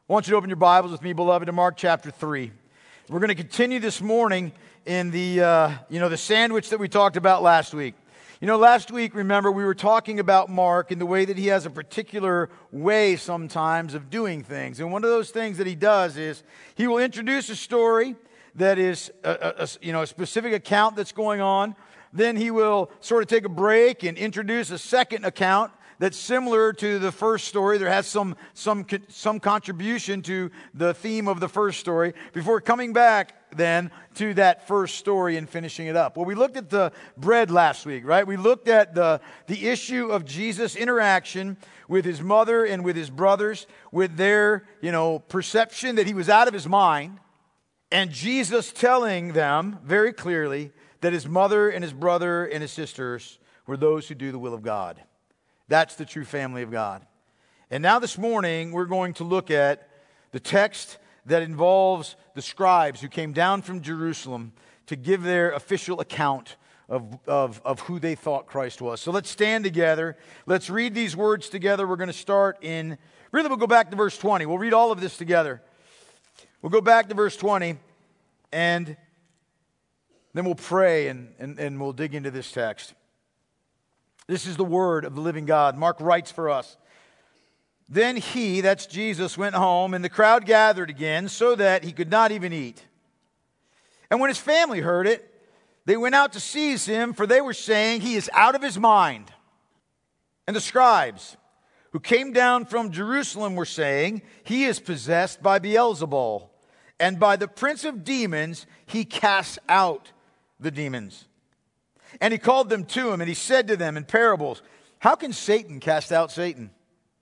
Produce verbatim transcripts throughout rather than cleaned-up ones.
I want you to open your Bibles with me, beloved, to Mark chapter three. We're going to continue this morning in the, uh, you know, the sandwich that we talked about last week. You know, last week, remember, we were talking about Mark and the way that he has a particular way sometimes of doing things. And one of those things that he does is he will introduce a story that is, a, a, a, you know, a specific account that's going on. Then he will sort of take a break and introduce a second account that's similar to the first story. There has some some some contribution to the theme of the first story before coming back then to that first story and finishing it up. Well, we looked at the bread last week, right? We looked at the, the issue of Jesus' interaction with his mother and with his brothers, with their, you know, perception that he was out of his mind, and Jesus telling them very clearly that his mother and his brother and his sisters were those who do the will of God. That's the true family of God. And now this morning, we're going to look at the text that involves the scribes who came down from Jerusalem to give their official account of, of, of who they thought Christ was. So let's stand together. Let's read these words together. We're going to start in, really we'll go back to verse twenty. We'll read all of this together. We'll go back to verse twenty, and then we'll pray and, and, and we'll dig into this text. This is the word of the living God. Mark writes for us. Then he, that's Jesus, went home, and the crowd gathered again so that he could not even eat. And when his family heard it, they went out to seize him, for they were saying he is out of his mind. And the scribes who came down from Jerusalem were saying, he is possessed by Beelzebul, and by the prince of demons he casts out the demons. And he called them to him, and he said to them in parables, how can Satan cast out Satan?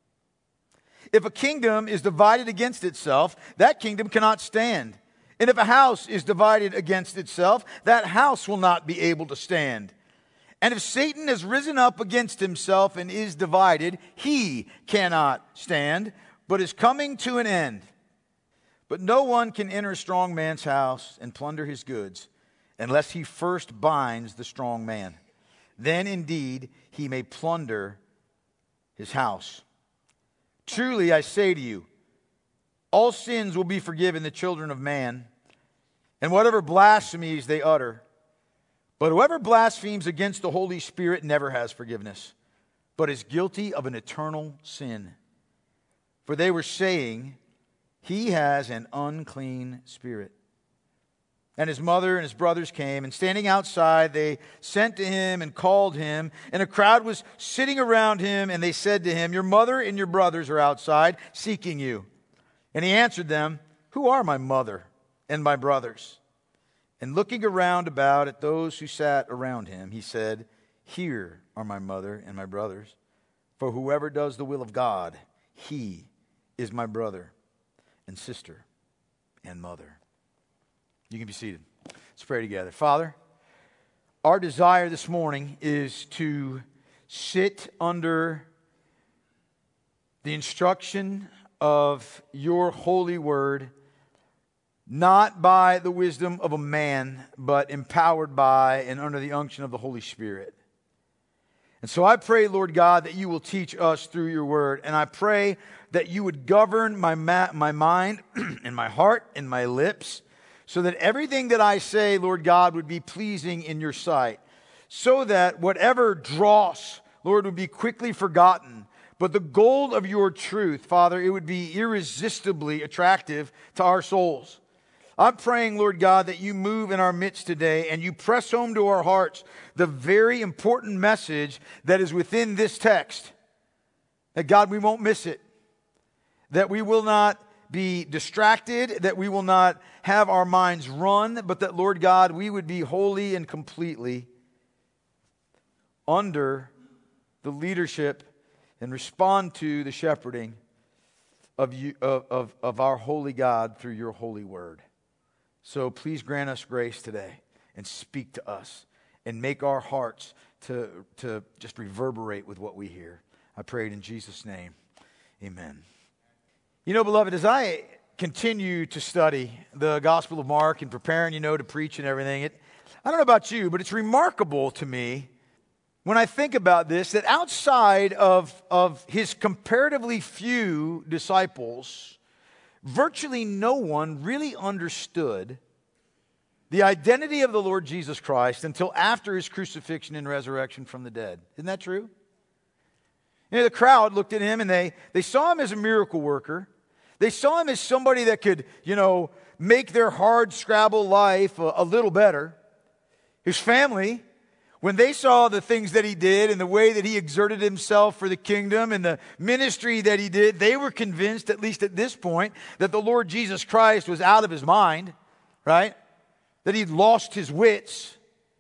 If a kingdom is divided against itself, that kingdom cannot stand. And if a house is divided against itself, that house will not be able to stand. And if Satan has risen up against himself and is divided, he cannot stand, but is coming to an end. But no one can enter a strong man's house and plunder his goods, unless he first binds the strong man. Then indeed he may plunder his house. Truly I say to you, all sins will be forgiven the children of man, and whatever blasphemies they utter. But whoever blasphemes against the Holy Spirit never has forgiveness, but is guilty of an eternal sin. For they were saying, he has an unclean spirit. And his mother and his brothers came, and standing outside, they sent to him and called him. And a crowd was sitting around him, and they said to him, your mother and your brothers are outside seeking you. And he answered them, who are my mother and my brothers? And looking around about at those who sat around him, he said, here are my mother and my brothers. For whoever does the will of God, he is my brother and sister and mother. You can be seated. Let's pray together. Father, our desire this morning is to sit under the instruction of your holy word, not by the wisdom of a man, but empowered by and under the unction of the Holy Spirit. And so I pray, Lord God, that you will teach us through your word. And I pray that you would govern my, ma- my mind and my heart and my lips, so that everything that I say, Lord God, would be pleasing in your sight. So that whatever dross, Lord, would be quickly forgotten. But the gold of your truth, Father, it would be irresistibly attractive to our souls. I'm praying, Lord God, that you move in our midst today and you press home to our hearts the very important message that is within this text. That, God, we won't miss it. That we will not be distracted, that we will not have our minds run, but that, Lord God, we would be wholly and completely under the leadership and respond to the shepherding of, you, of, of, of our holy God through your holy word. So please grant us grace today and speak to us and make our hearts to, to just reverberate with what we hear. I pray it in Jesus' name. Amen. You know, beloved, as I continue to study the Gospel of Mark and preparing, you know, to preach and everything, it, I don't know about you, but it's remarkable to me when I think about this, that outside of, of his comparatively few disciples, virtually no one really understood the identity of the Lord Jesus Christ until after his crucifixion and resurrection from the dead. Isn't that true? You know, the crowd looked at him and they, they saw him as a miracle worker. They saw him as somebody that could, you know, make their hard scrabble life a, a little better. His family, when they saw the things that he did and the way that he exerted himself for the kingdom and the ministry that he did, they were convinced, at least at this point, that the Lord Jesus Christ was out of his mind, right? That he'd lost his wits,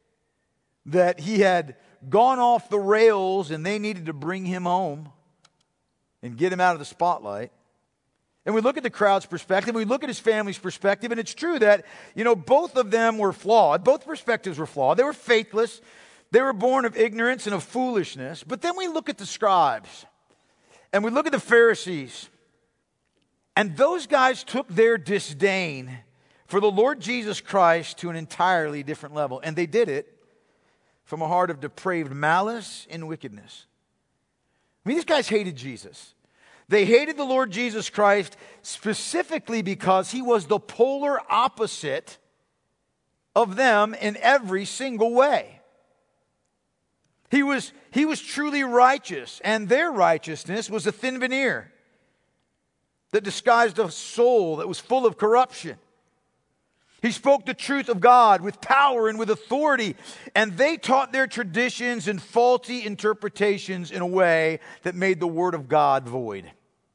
that he had gone off the rails and they needed to bring him home and get him out of the spotlight. And we look at the crowd's perspective, we look at his family's perspective, and it's true that, you know, both of them were flawed. Both perspectives were flawed. They were faithless. They were born of ignorance and of foolishness. But then we look at the scribes, and we look at the Pharisees, and those guys took their disdain for the Lord Jesus Christ to an entirely different level. And they did it from a heart of depraved malice and wickedness. I mean, these guys hated Jesus. They hated the Lord Jesus Christ specifically because he was the polar opposite of them in every single way. He was, he was truly righteous, and their righteousness was a thin veneer that disguised a soul that was full of corruption. He spoke the truth of God with power and with authority, and they taught their traditions and faulty interpretations in a way that made the Word of God void.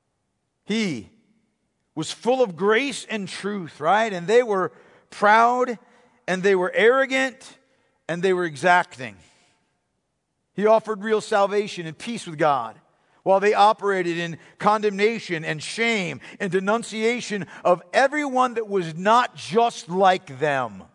He was full of grace and truth, right? And they were proud, and they were arrogant, and they were exacting. He offered real salvation and peace with God, while they operated in condemnation and shame and denunciation of everyone that was not just like them.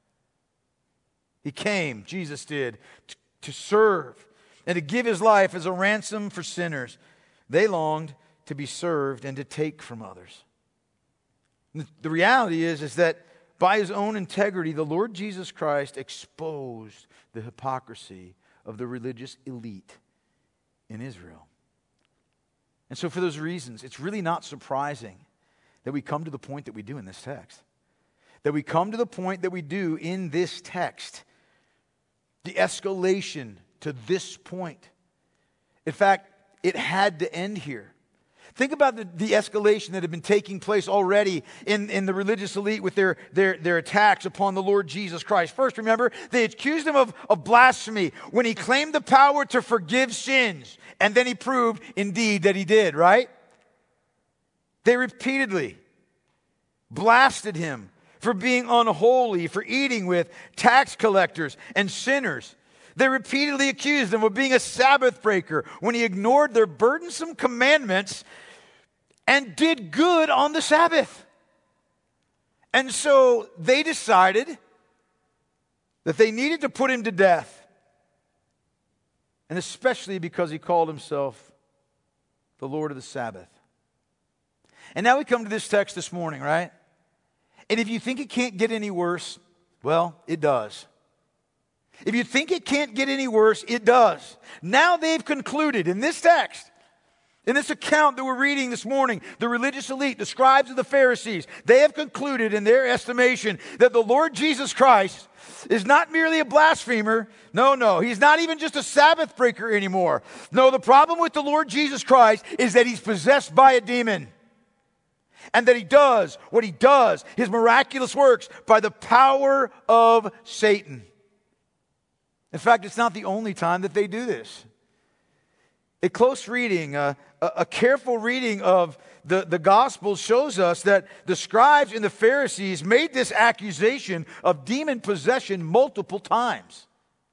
He came, Jesus did, to, to serve and to give his life as a ransom for sinners. They longed to be served and to take from others. The, the reality is, is that by his own integrity, the Lord Jesus Christ exposed the hypocrisy of the religious elite in Israel. And so for those reasons, it's really not surprising that we come to the point that we do in this text. That we come to the point that we do in this text. The escalation to this point. In fact, it had to end here. Think about the, the escalation that had been taking place already in, in the religious elite with their, their, their attacks upon the Lord Jesus Christ. First, remember, they accused him of, of blasphemy when he claimed the power to forgive sins. And then he proved, indeed, that he did, right? They repeatedly blasted him for being unholy, for eating with tax collectors and sinners. They repeatedly accused him of being a Sabbath breaker when he ignored their burdensome commandments and did good on the Sabbath. And so they decided that they needed to put him to death. And especially because he called himself the Lord of the Sabbath. And now we come to this text this morning, right? And if you think it can't get any worse, well, it does. If you think it can't get any worse, it does. Now they've concluded in this text, in this account that we're reading this morning, the religious elite, the scribes of the Pharisees, they have concluded in their estimation that the Lord Jesus Christ is not merely a blasphemer. No, no, he's not even just a Sabbath breaker anymore. No, the problem with the Lord Jesus Christ is that he's possessed by a demon. And that he does what he does, his miraculous works, by the power of Satan. In fact, it's not the only time that they do this. A close reading, uh, a, a careful reading of the, the Gospels shows us that the scribes and the Pharisees made this accusation of demon possession multiple times.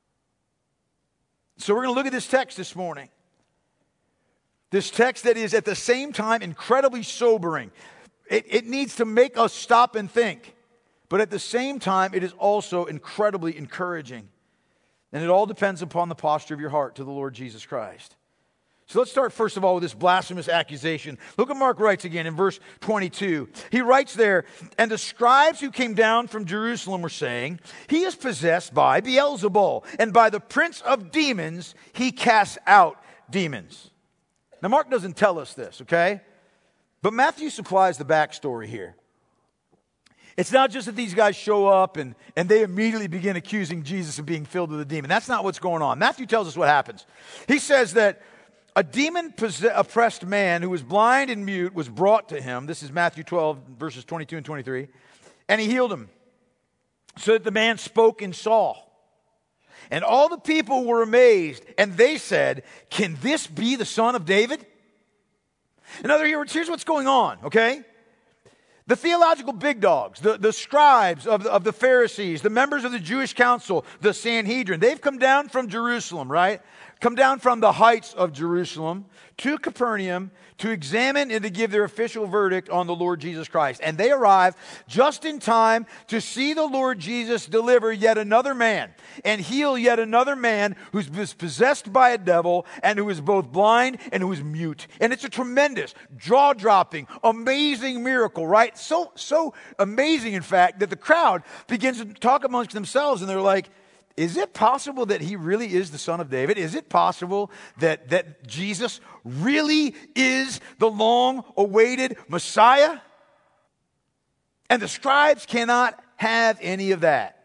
So we're going to look at this text this morning. This text that is at the same time incredibly sobering. It, it needs to make us stop and think. But at the same time, it is also incredibly encouraging. And it all depends upon the posture of your heart to the Lord Jesus Christ. So let's start first of all with this blasphemous accusation. Look what Mark writes again in verse twenty-two. He writes there, "And the scribes who came down from Jerusalem were saying, 'He is possessed by Beelzebul, and by the prince of demons he casts out demons.'" Now Mark doesn't tell us this, okay? But Matthew supplies the backstory here. It's not just that these guys show up and, and they immediately begin accusing Jesus of being filled with a demon. That's not what's going on. Matthew tells us what happens. He says that a demon-oppressed man who was blind and mute was brought to him. This is Matthew twelve, verses twenty-two and twenty-three. And he healed him, so that the man spoke and saw. And all the people were amazed, and they said, "Can this be the son of David?" In other words, here's what's going on, okay? The theological big dogs, the, the scribes of the, of the Pharisees, the members of the Jewish council, the Sanhedrin, they've come down from Jerusalem, right? Come down from the heights of Jerusalem to Capernaum to examine and to give their official verdict on the Lord Jesus Christ. And they arrive just in time to see the Lord Jesus deliver yet another man and heal yet another man who's possessed by a devil and who is both blind and who is mute. And it's a tremendous, jaw-dropping, amazing miracle, right? So, so amazing, in fact, that the crowd begins to talk amongst themselves and they're like, is it possible that he really is the son of David? Is it possible that, that Jesus really is the long-awaited Messiah? And the scribes cannot have any of that.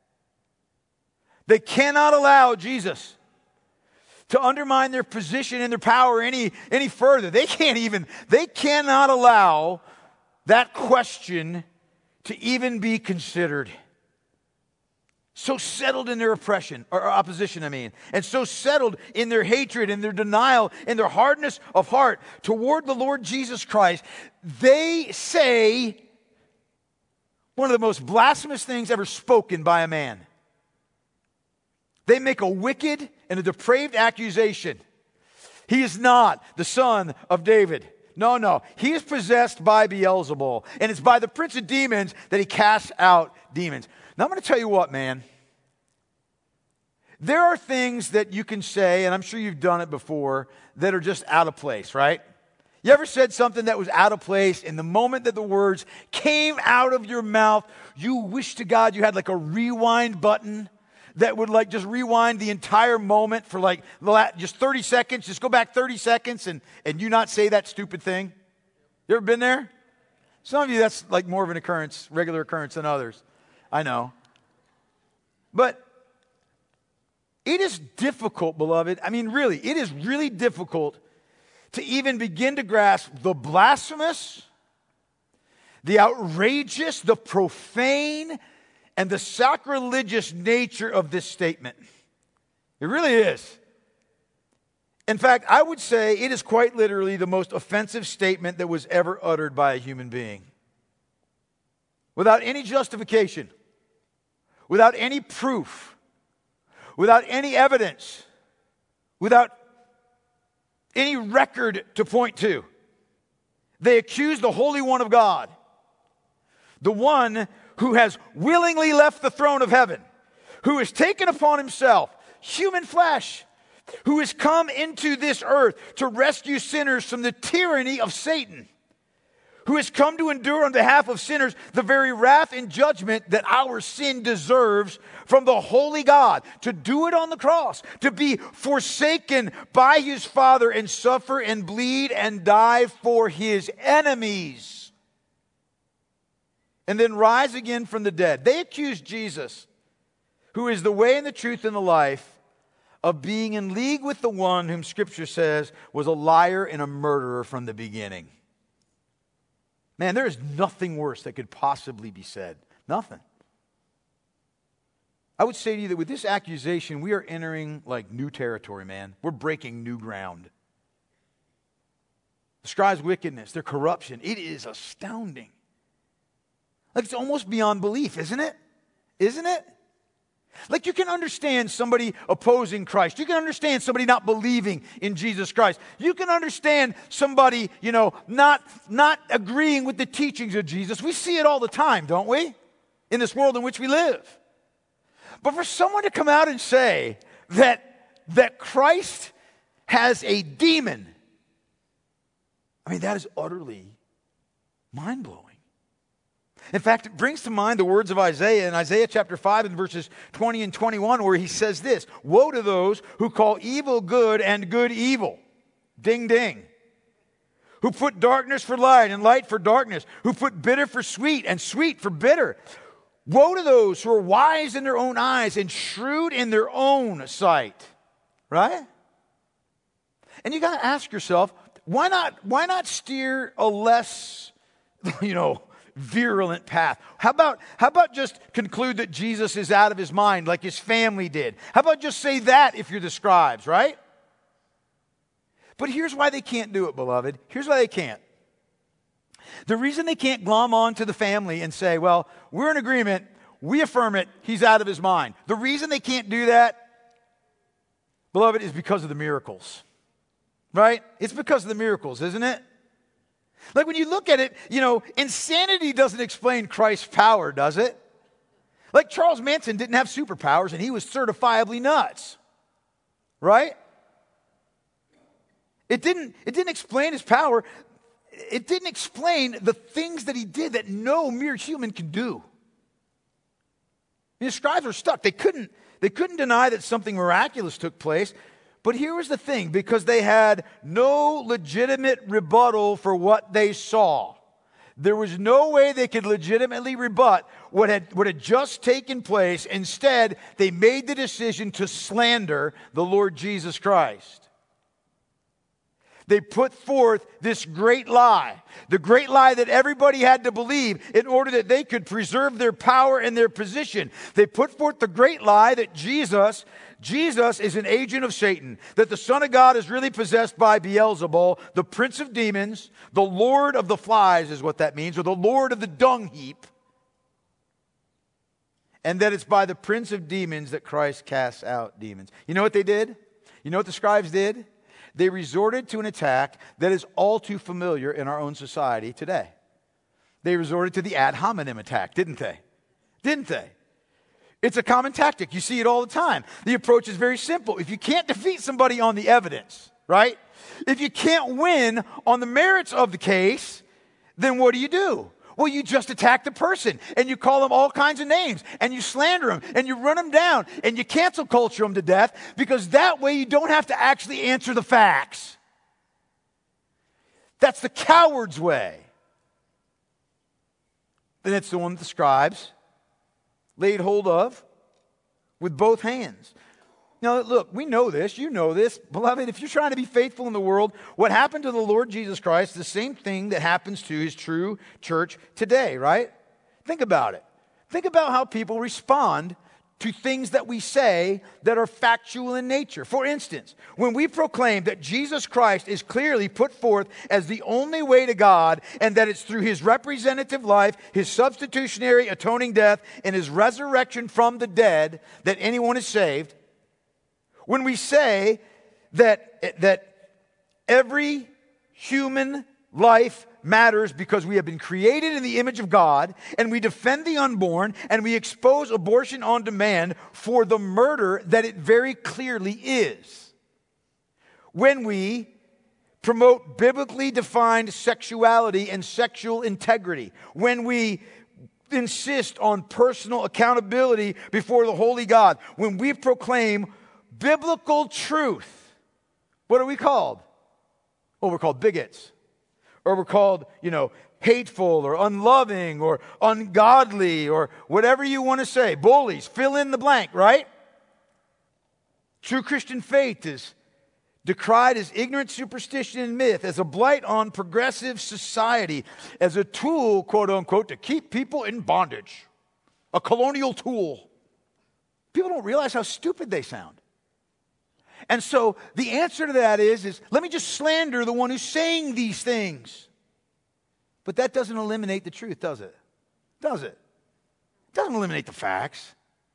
They cannot allow Jesus to undermine their position and their power any, any further. They can't even, they cannot allow that question to even be considered. So settled in their oppression, or opposition, I mean, and so settled in their hatred and their denial and their hardness of heart toward the Lord Jesus Christ, they say one of the most blasphemous things ever spoken by a man. They make a wicked and a depraved accusation. He is not the son of David. No, no. He is possessed by Beelzebul, and it's by the prince of demons that he casts out demons. Now, I'm going to tell you what, man. There are things that you can say, and I'm sure you've done it before, that are just out of place, right? You ever said something that was out of place, and the moment that the words came out of your mouth, you wish to God you had like a rewind button that would like just rewind the entire moment for like just thirty seconds, just go back thirty seconds and, and you not say that stupid thing? You ever been there? Some of you, that's like more of an occurrence, regular occurrence than others. I know. But it is difficult, beloved. I mean, really, it is really difficult to even begin to grasp the blasphemous, the outrageous, the profane, and the sacrilegious nature of this statement. It really is. In fact, I would say it is quite literally the most offensive statement that was ever uttered by a human being. Without any justification. Without any proof, without any evidence, without any record to point to. They accuse the Holy One of God, the one who has willingly left the throne of heaven, who has taken upon himself human flesh, who has come into this earth to rescue sinners from the tyranny of Satan, who has come to endure on behalf of sinners the very wrath and judgment that our sin deserves from the holy God, to do it on the cross, to be forsaken by his Father and suffer and bleed and die for his enemies, and then rise again from the dead. They accuse Jesus, who is the way and the truth and the life, of being in league with the one whom Scripture says was a liar and a murderer from the beginning. Man, there is nothing worse that could possibly be said. Nothing. I would say to you that with this accusation, we are entering like new territory, man. We're breaking new ground. The scribes' wickedness, their corruption, it is astounding. Like it's almost beyond belief, isn't it? Isn't it? Like you can understand somebody opposing Christ. You can understand somebody not believing in Jesus Christ. You can understand somebody, you know, not, not agreeing with the teachings of Jesus. We see it all the time, don't we? In this world in which we live. But for someone to come out and say that, that Christ has a demon, I mean, that is utterly mind-blowing. In fact, it brings to mind the words of Isaiah in Isaiah chapter five and verses twenty and twenty-one, where he says this: "Woe to those who call evil good and good evil." Ding, ding. who put darkness for light and light for darkness, who put bitter for sweet and sweet for bitter. Woe to those who are wise in their own eyes and shrewd in their own sight. Right? And you got to ask yourself, why not, why not steer a less, you know, virulent path? How about, how about just conclude that Jesus is out of his mind like his family did? How about just say that if you're the scribes, right? But here's why they can't do it, beloved. Here's why they can't. The reason they can't glom on to the family and say, well, we're in agreement, we affirm it, he's out of his mind. The reason they can't do that, beloved, is because of the miracles. Right? It's because of the miracles, isn't it? Like when you look at it, you know, insanity doesn't explain Christ's power, does it? Like Charles Manson didn't have superpowers and he was certifiably nuts. Right? It didn't, it didn't explain his power. It didn't explain the things that he did that no mere human can do. The scribes were stuck. They couldn't, they couldn't deny that something miraculous took place. But here was the thing, because they had no legitimate rebuttal for what they saw. There was no way they could legitimately rebut what had, what had just taken place. Instead, they made the decision to slander the Lord Jesus Christ. They put forth this great lie, the great lie that everybody had to believe in order that they could preserve their power and their position. They put forth the great lie that Jesus, Jesus is an agent of Satan, that the Son of God is really possessed by Beelzebul, the prince of demons, the Lord of the flies is what that means, or the Lord of the dung heap, and that it's by the prince of demons that Christ casts out demons. You know what they did? You know what the scribes did? They resorted to an attack that is all too familiar in our own society today. They resorted to the ad hominem attack, didn't they? Didn't they? It's a common tactic. You see it all the time. The approach is very simple. If you can't defeat somebody on the evidence, right? If you can't win on the merits of the case, then what do you do? Well, you just attack the person and you call them all kinds of names and you slander them and you run them down and you cancel culture them to death, because that way you don't have to actually answer the facts. That's the coward's way. And it's the one that the scribes laid hold of with both hands. Now, look, we know this. You know this. Beloved, if you're trying to be faithful in the world, what happened to the Lord Jesus Christ is the same thing that happens to his true church today, right? Think about it. Think about how people respond to things that we say that are factual in nature. For instance, when we proclaim that Jesus Christ is clearly put forth as the only way to God, and that it's through his representative life, his substitutionary atoning death, and his resurrection from the dead that anyone is saved, when we say that, that every human life matters because we have been created in the image of God, and we defend the unborn, and we expose abortion on demand for the murder that it very clearly is. When we promote biblically defined sexuality and sexual integrity, when we insist on personal accountability before the holy God, when we proclaim biblical truth, what are we called? Well, we're called bigots. Or we're called, you know, hateful or unloving or ungodly or whatever you want to say. Bullies, fill in the blank, right? True Christian faith is decried as ignorant superstition and myth, as a blight on progressive society, as a tool, quote unquote, to keep people in bondage. A colonial tool. People don't realize how stupid they sound. And so the answer to that is, is let me just slander the one who's saying these things. But that doesn't eliminate the truth, does it? Does it? It doesn't eliminate the facts.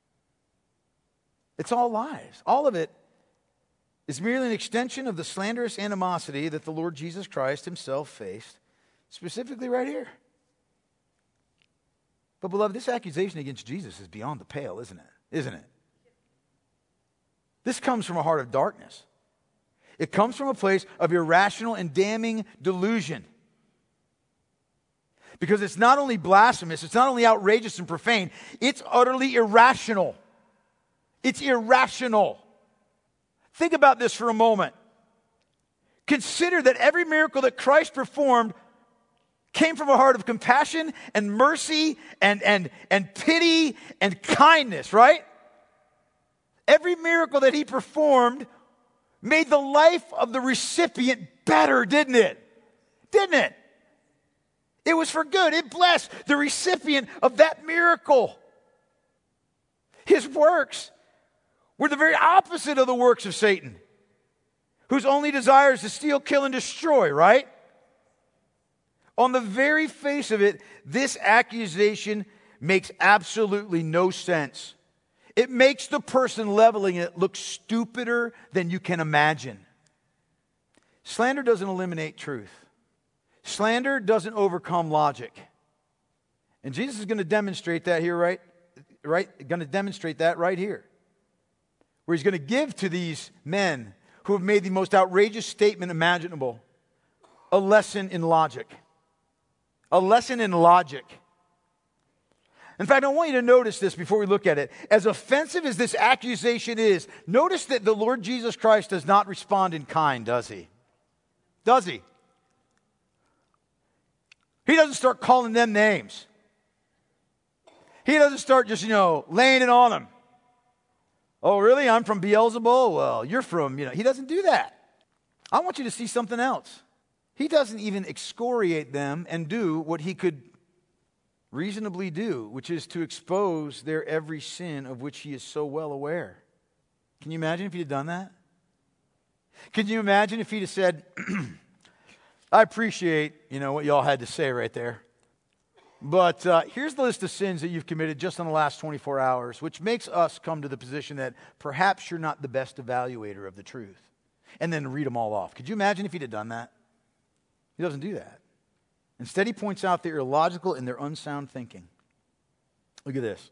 It's all lies. All of it is merely an extension of the slanderous animosity that the Lord Jesus Christ himself faced, specifically right here. But beloved, this accusation against Jesus is beyond the pale, isn't it? Isn't it? This comes from a heart of darkness. It comes from a place of irrational and damning delusion. Because it's not only blasphemous, it's not only outrageous and profane, it's utterly irrational. It's irrational. Think about this for a moment. Consider that every miracle that Christ performed came from a heart of compassion and mercy and, and, and pity and kindness, right? Every miracle that he performed made the life of the recipient better, didn't it? Didn't it? It was for good. It blessed the recipient of that miracle. His works were the very opposite of the works of Satan, whose only desire is to steal, kill, and destroy, right? On the very face of it, this accusation makes absolutely no sense. It makes the person leveling it look stupider than you can imagine. Slander doesn't eliminate truth. Slander doesn't overcome logic. And Jesus is going to demonstrate that here, right? Right? Going to demonstrate that right here. Where he's going to give to these men who have made the most outrageous statement imaginable a lesson in logic. A lesson in logic. In fact, I want you to notice this before we look at it. As offensive as this accusation is, notice that the Lord Jesus Christ does not respond in kind, does he? Does he? He doesn't start calling them names. He doesn't start just, you know, laying it on them. Oh, really? I'm from Beelzebul? Well, you're from, you know. He doesn't do that. I want you to see something else. He doesn't even excoriate them and do what he could reasonably do, which is to expose their every sin of which he is so well aware. Can you imagine if he'd have done that? Can you imagine if he'd have said, I appreciate, you know, what y'all had to say right there. But uh, here's the list of sins that you've committed just in the last twenty-four hours, which makes us come to the position that perhaps you're not the best evaluator of the truth. And then read them all off. Could you imagine if he'd have done that? He doesn't do that. Instead, he points out their illogical and their unsound thinking. Look at this.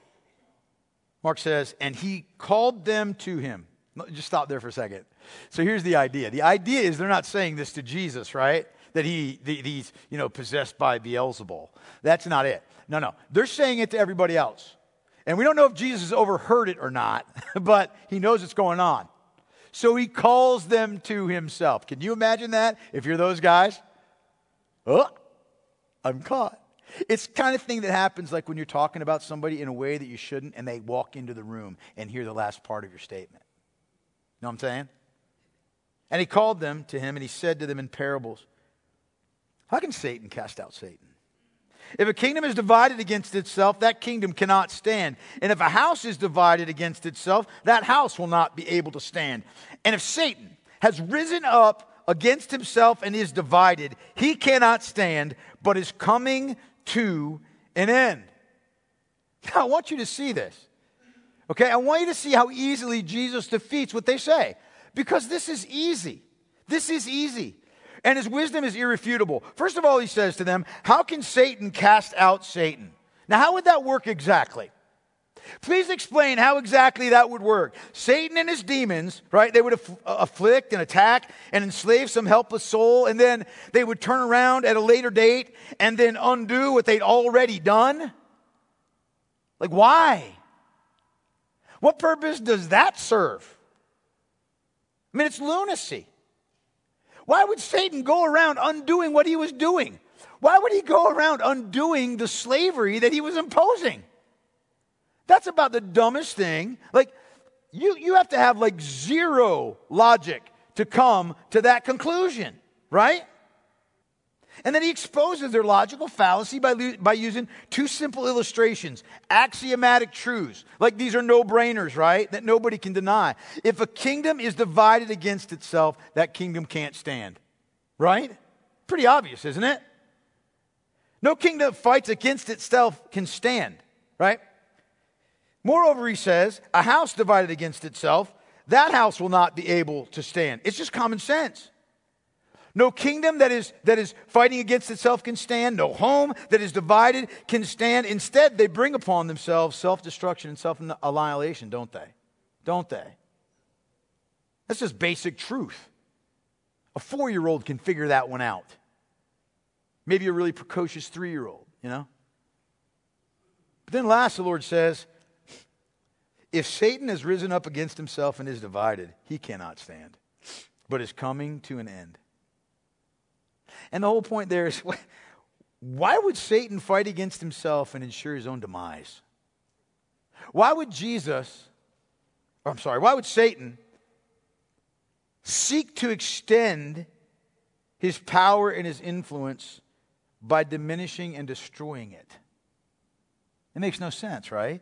Mark says, and he called them to him. Just stop there for a second. So here's the idea. The idea is they're not saying this to Jesus, right? That he, the, he's, you know, possessed by Beelzebul. That's not it. No, no. They're saying it to everybody else. And we don't know if Jesus overheard it or not, but he knows what's going on. So he calls them to himself. Can you imagine that if you're those guys? Oh, I'm caught. It's the kind of thing that happens like when you're talking about somebody in a way that you shouldn't and they walk into the room and hear the last part of your statement. You know what I'm saying? And he called them to him and he said to them in parables, how can Satan cast out Satan? If a kingdom is divided against itself, that kingdom cannot stand. And if a house is divided against itself, that house will not be able to stand. And if Satan has risen up against himself and is divided, he cannot stand, but is coming to an end. Now, I want you to see this. Okay, I want you to see how easily Jesus defeats what they say. Because this is easy. This is easy. And his wisdom is irrefutable. First of all, he says to them, how can Satan cast out Satan? Now, how would that work exactly? Please explain how exactly that would work. Satan and his demons, right, they would aff- afflict and attack and enslave some helpless soul, and then they would turn around at a later date and then undo what they'd already done? Like, why? What purpose does that serve? I mean, it's lunacy. Why would Satan go around undoing what he was doing? Why would he go around undoing the slavery that he was imposing? That's about the dumbest thing. Like, you, you have to have like zero logic to come to that conclusion, right? And then he exposes their logical fallacy by, by using two simple illustrations, axiomatic truths. Like these are no-brainers, right? That nobody can deny. If a kingdom is divided against itself, that kingdom can't stand. Right? Pretty obvious, isn't it? No kingdom that fights against itself can stand. Right? Moreover, he says, a house divided against itself, that house will not be able to stand. It's just common sense. No kingdom that is, that is fighting against itself can stand. No home that is divided can stand. Instead, they bring upon themselves self-destruction and self-annihilation, don't they? Don't they? That's just basic truth. A four-year-old can figure that one out. Maybe a really precocious three-year-old, you know? But then last, the Lord says, if Satan has risen up against himself and is divided, he cannot stand. but is coming to an end. And the whole point there is, why would Satan fight against himself and ensure his own demise? Why would Jesus, or I'm sorry, why would Satan seek to extend his power and his influence by diminishing and destroying it? It makes no sense, right?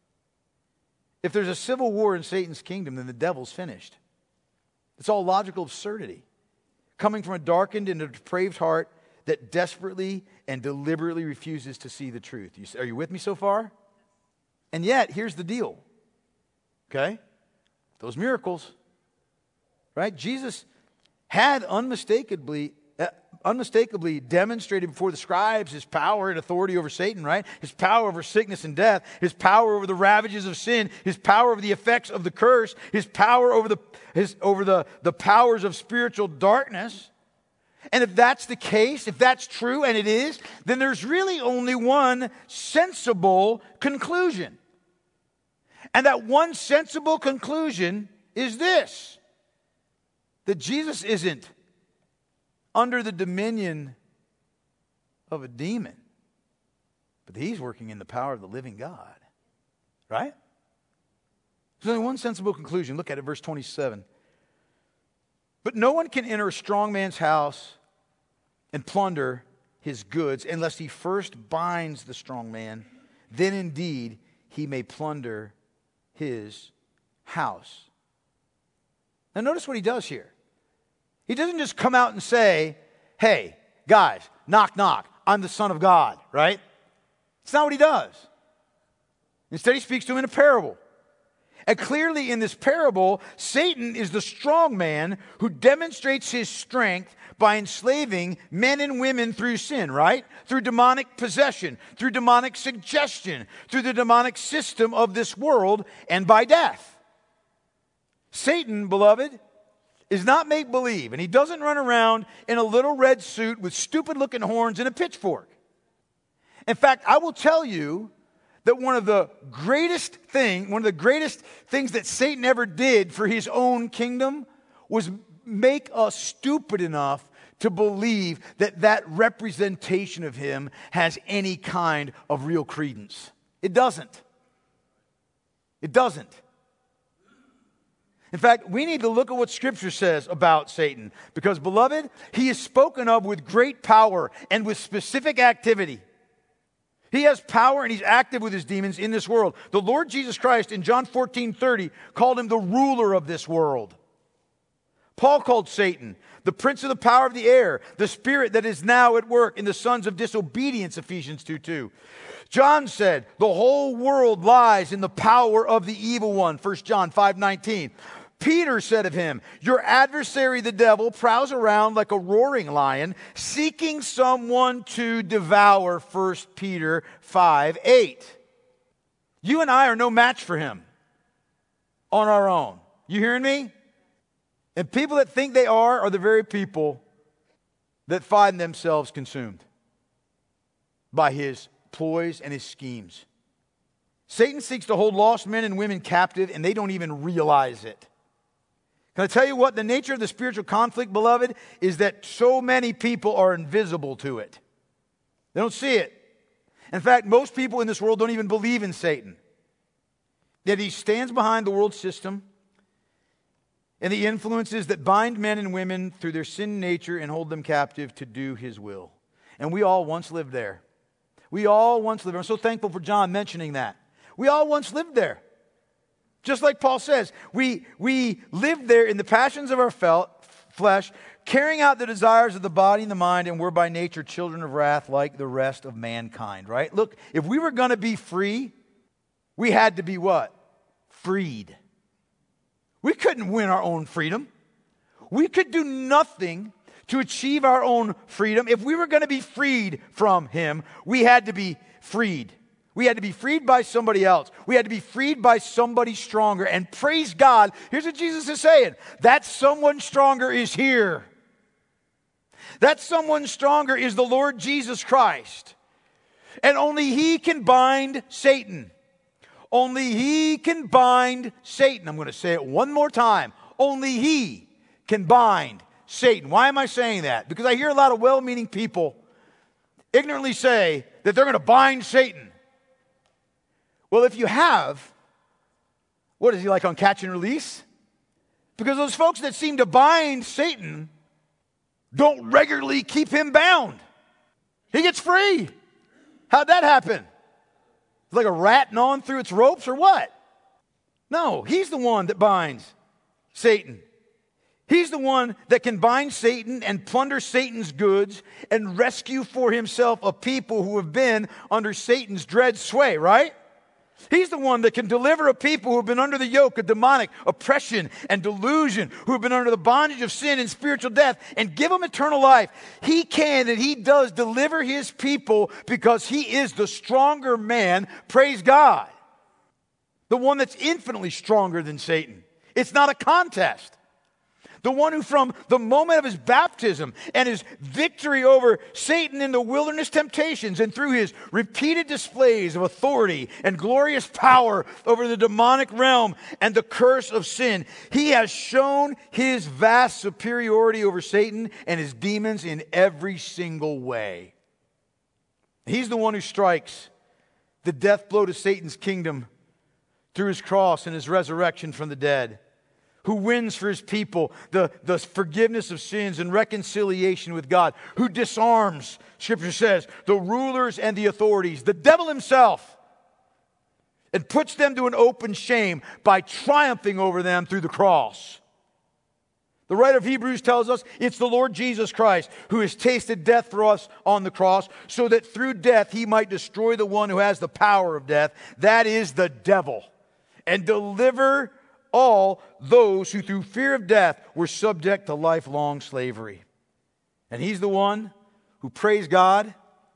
If there's a civil war in Satan's kingdom, then the devil's finished. It's all logical absurdity, coming from a darkened and a depraved heart that desperately and deliberately refuses to see the truth. You, are you with me so far? And yet, here's the deal. Okay? Those miracles, right? Jesus had unmistakably, uh, unmistakably demonstrated before the scribes his power and authority over Satan, right? His power over sickness and death, his power over the ravages of sin, his power over the effects of the curse, his power over the his over the, the powers of spiritual darkness. And if that's the case, if that's true, and it is, then there's really only one sensible conclusion. And that one sensible conclusion is this: that Jesus isn't under the dominion of a demon, but he's working in the power of the living God. Right? There's only one sensible conclusion. Look at it, verse twenty-seven. But no one can enter a strong man's house and plunder his goods unless he first binds the strong man. Then indeed he may plunder his house. Now notice what he does here. He doesn't just come out and say, hey, guys, knock, knock, I'm the Son of God, right? It's not what he does. Instead, he speaks to him in a parable. And clearly in this parable, Satan is the strong man who demonstrates his strength by enslaving men and women through sin, right? Through demonic possession, through demonic suggestion, through the demonic system of this world, and by death. Satan, beloved, is not make-believe, and he doesn't run around in a little red suit with stupid-looking horns and a pitchfork. In fact, I will tell you that one of the greatest thing, one of the greatest things that Satan ever did for his own kingdom was make us stupid enough to believe that that representation of him has any kind of real credence. It doesn't. It doesn't. In fact, we need to look at what Scripture says about Satan, because, beloved, he is spoken of with great power and with specific activity. He has power and he's active with his demons in this world. The Lord Jesus Christ in John fourteen thirty called him the ruler of this world. Paul called Satan the prince of the power of the air, the spirit that is now at work in the sons of disobedience, Ephesians two two. John said the whole world lies in the power of the evil one, First John five nineteen. Peter said of him, your adversary the devil prowls around like a roaring lion, seeking someone to devour, First Peter five eight. You and I are no match for him on our own. You hearing me? And people that think they are are the very people that find themselves consumed by his ploys and his schemes. Satan seeks to hold lost men and women captive, and they don't even realize it. Can I tell you what? The nature of the spiritual conflict, beloved, is that so many people are invisible to it. They don't see it. In fact, most people in this world don't even believe in Satan. Yet he stands behind the world system and the influences that bind men and women through their sin nature and hold them captive to do his will. And we all once lived there. We all once lived there. I'm so thankful for John mentioning that. We all once lived there. Just like Paul says, we, we lived there in the passions of our fel- flesh, carrying out the desires of the body and the mind, and we're by nature children of wrath like the rest of mankind, right? Look, if we were going to be free, we had to be what? Freed. We couldn't win our own freedom. We could do nothing to achieve our own freedom. If we were going to be freed from him, we had to be freed. We had to be freed by somebody else. We had to be freed by somebody stronger. And praise God, here's what Jesus is saying. That someone stronger is here. That someone stronger is the Lord Jesus Christ. And only he can bind Satan. Only he can bind Satan. I'm going to say it one more time. Only he can bind Satan. Why am I saying that? Because I hear a lot of well-meaning people ignorantly say that they're going to bind Satan. Well, if you have, what is he like on catch and release? Because those folks that seem to bind Satan don't regularly keep him bound. He gets free. How'd that happen? It's like a rat gnawing through its ropes or what? No, he's the one that binds Satan. He's the one that can bind Satan and plunder Satan's goods and rescue for himself a people who have been under Satan's dread sway, right? He's the one that can deliver a people who have been under the yoke of demonic oppression and delusion, who have been under the bondage of sin and spiritual death, and give them eternal life. He can and he does deliver his people because he is the stronger man, praise God. The one that's infinitely stronger than Satan. It's not a contest. The one who from the moment of his baptism and his victory over Satan in the wilderness temptations and through his repeated displays of authority and glorious power over the demonic realm and the curse of sin, he has shown his vast superiority over Satan and his demons in every single way. He's the one who strikes the death blow to Satan's kingdom through his cross and his resurrection from the dead. Who wins for his people the, the forgiveness of sins and reconciliation with God. Who disarms, Scripture says, the rulers and the authorities, the devil himself, and puts them to an open shame by triumphing over them through the cross. The writer of Hebrews tells us it's the Lord Jesus Christ who has tasted death for us on the cross so that through death he might destroy the one who has the power of death, that is the devil, and deliver all those who through fear of death were subject to lifelong slavery. And he's the one who, praise God,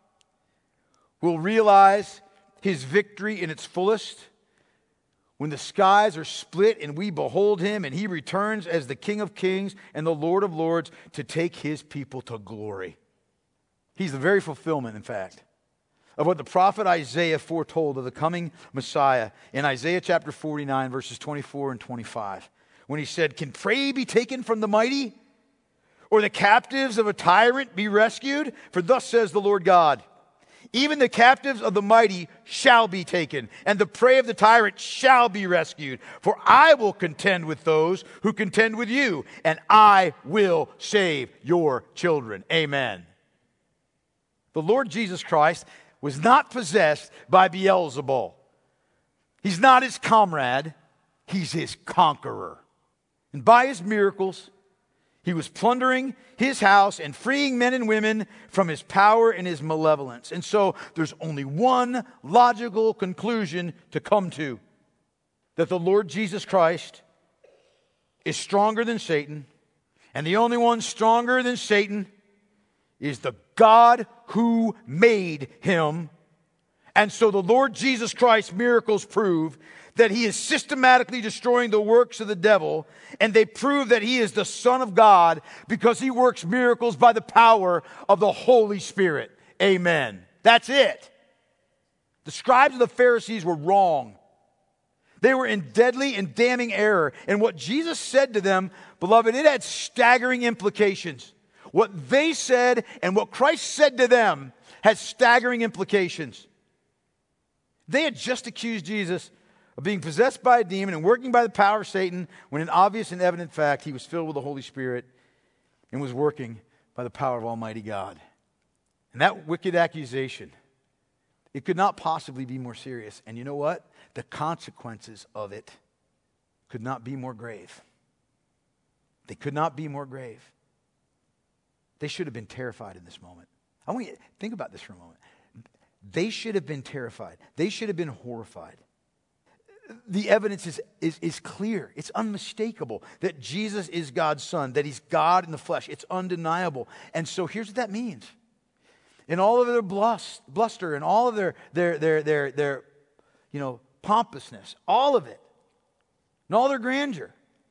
will realize his victory in its fullest when the skies are split and we behold him and he returns as the King of Kings and the Lord of Lords to take his people to glory. He's the very fulfillment, in fact, of what the prophet Isaiah foretold of the coming Messiah in Isaiah chapter forty-nine, verses twenty-four and twenty-five, when he said, "Can prey be taken from the mighty, or the captives of a tyrant be rescued? For thus says the Lord God, even the captives of the mighty shall be taken, and the prey of the tyrant shall be rescued. For I will contend with those who contend with you, and I will save your children." Amen. The Lord Jesus Christ was not possessed by Beelzebul. He's not his comrade. He's his conqueror. And by his miracles, he was plundering his house and freeing men and women from his power and his malevolence. And so there's only one logical conclusion to come to: that the Lord Jesus Christ is stronger than Satan, and the only one stronger than Satan is the God who made him. And so the Lord Jesus Christ's miracles prove that he is systematically destroying the works of the devil, and they prove that he is the Son of God because he works miracles by the power of the Holy Spirit. Amen. That's it. The scribes of the Pharisees were wrong. They were in deadly and damning error. And what Jesus said to them, beloved, it had staggering implications. What they said and what Christ said to them had staggering implications. They had just accused Jesus of being possessed by a demon and working by the power of Satan, when in obvious and evident fact he was filled with the Holy Spirit and was working by the power of Almighty God. And that wicked accusation, it could not possibly be more serious. And you know what? The consequences of it could not be more grave. They could not be more grave. They should have been terrified in this moment. I want you to think about this for a moment. They should have been terrified. They should have been horrified. The evidence is, is, is clear. It's unmistakable that Jesus is God's Son, that he's God in the flesh. It's undeniable. And so here's what that means. In all of their blust, bluster and all of their, their, their, their, their, you know, pompousness, all of it, and all their grandeur,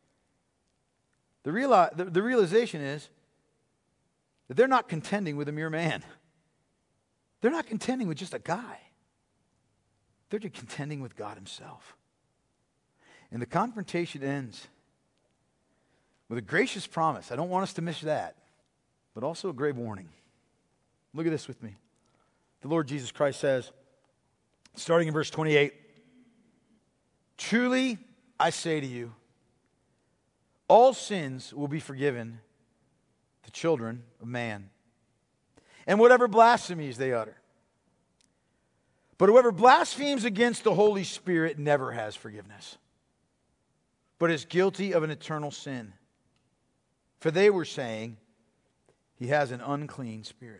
the, reali- the, the realization is that they're not contending with a mere man. They're not contending with just a guy. They're contending with God himself. And the confrontation ends with a gracious promise. I don't want us to miss that, but also a grave warning. Look at this with me. The Lord Jesus Christ says, starting in verse twenty-eight, "Truly I say to you, all sins will be forgiven the children of man, and whatever blasphemies they utter. But whoever blasphemes against the Holy Spirit never has forgiveness, but is guilty of an eternal sin. For they were saying, he has an unclean spirit."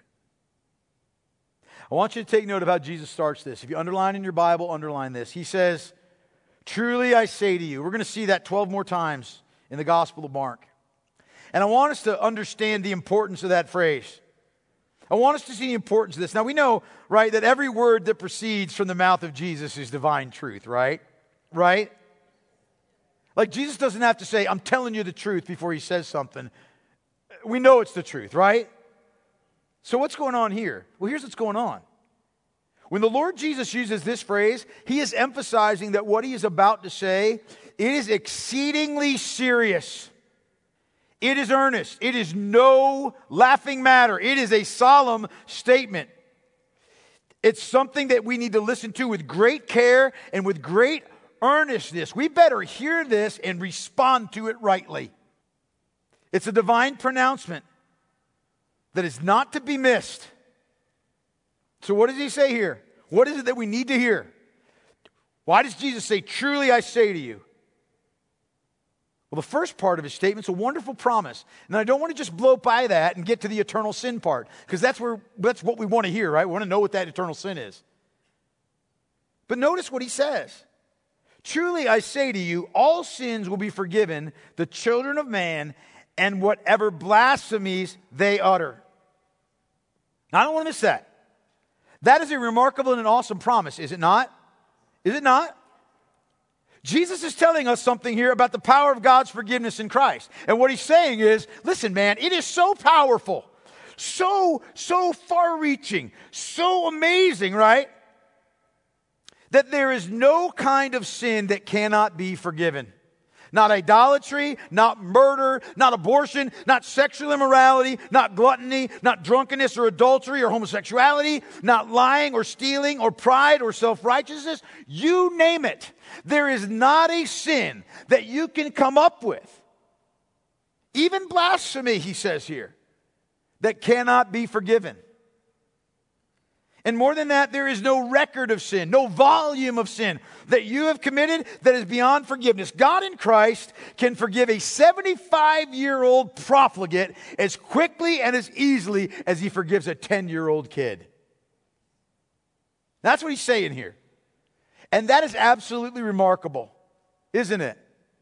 I want you to take note of how Jesus starts this. If you underline in your Bible, underline this. He says, "Truly I say to you." We're going to see that twelve more times in the Gospel of Mark. And I want us to understand the importance of that phrase. I want us to see the importance of this. Now we know, right, that every word that proceeds from the mouth of Jesus is divine truth, right? Right? Like Jesus doesn't have to say, "I'm telling you the truth," before he says something. We know it's the truth, right? So what's going on here? Well, here's what's going on. When the Lord Jesus uses this phrase, he is emphasizing that what he is about to say, it is exceedingly serious. It is earnest. It is no laughing matter. It is a solemn statement. It's something that we need to listen to with great care and with great earnestness. We better hear this and respond to it rightly. It's a divine pronouncement that is not to be missed. So what does he say here? What is it that we need to hear? Why does Jesus say, "Truly I say to you"? Well, the first part of his statement is a wonderful promise. And I don't want to just blow by that and get to the eternal sin part, because that's where that's what we want to hear, right? We want to know what that eternal sin is. But notice what he says. "Truly I say to you, all sins will be forgiven the children of man, and whatever blasphemies they utter." Now, I don't want to miss that. That is a remarkable and an awesome promise, is it not? Is it not? Jesus is telling us something here about the power of God's forgiveness in Christ. And what he's saying is, listen, man, it is so powerful, so, so far-reaching, so amazing, right? That there is no kind of sin that cannot be forgiven. Not idolatry, not murder, not abortion, not sexual immorality, not gluttony, not drunkenness or adultery or homosexuality, not lying or stealing or pride or self-righteousness. You name it. There is not a sin that you can come up with, even blasphemy, he says here, that cannot be forgiven. And more than that, there is no record of sin, no volume of sin that you have committed that is beyond forgiveness. God in Christ can forgive a seventy-five-year-old profligate as quickly and as easily as he forgives a ten-year-old kid. That's what he's saying here. And that is absolutely remarkable, isn't it?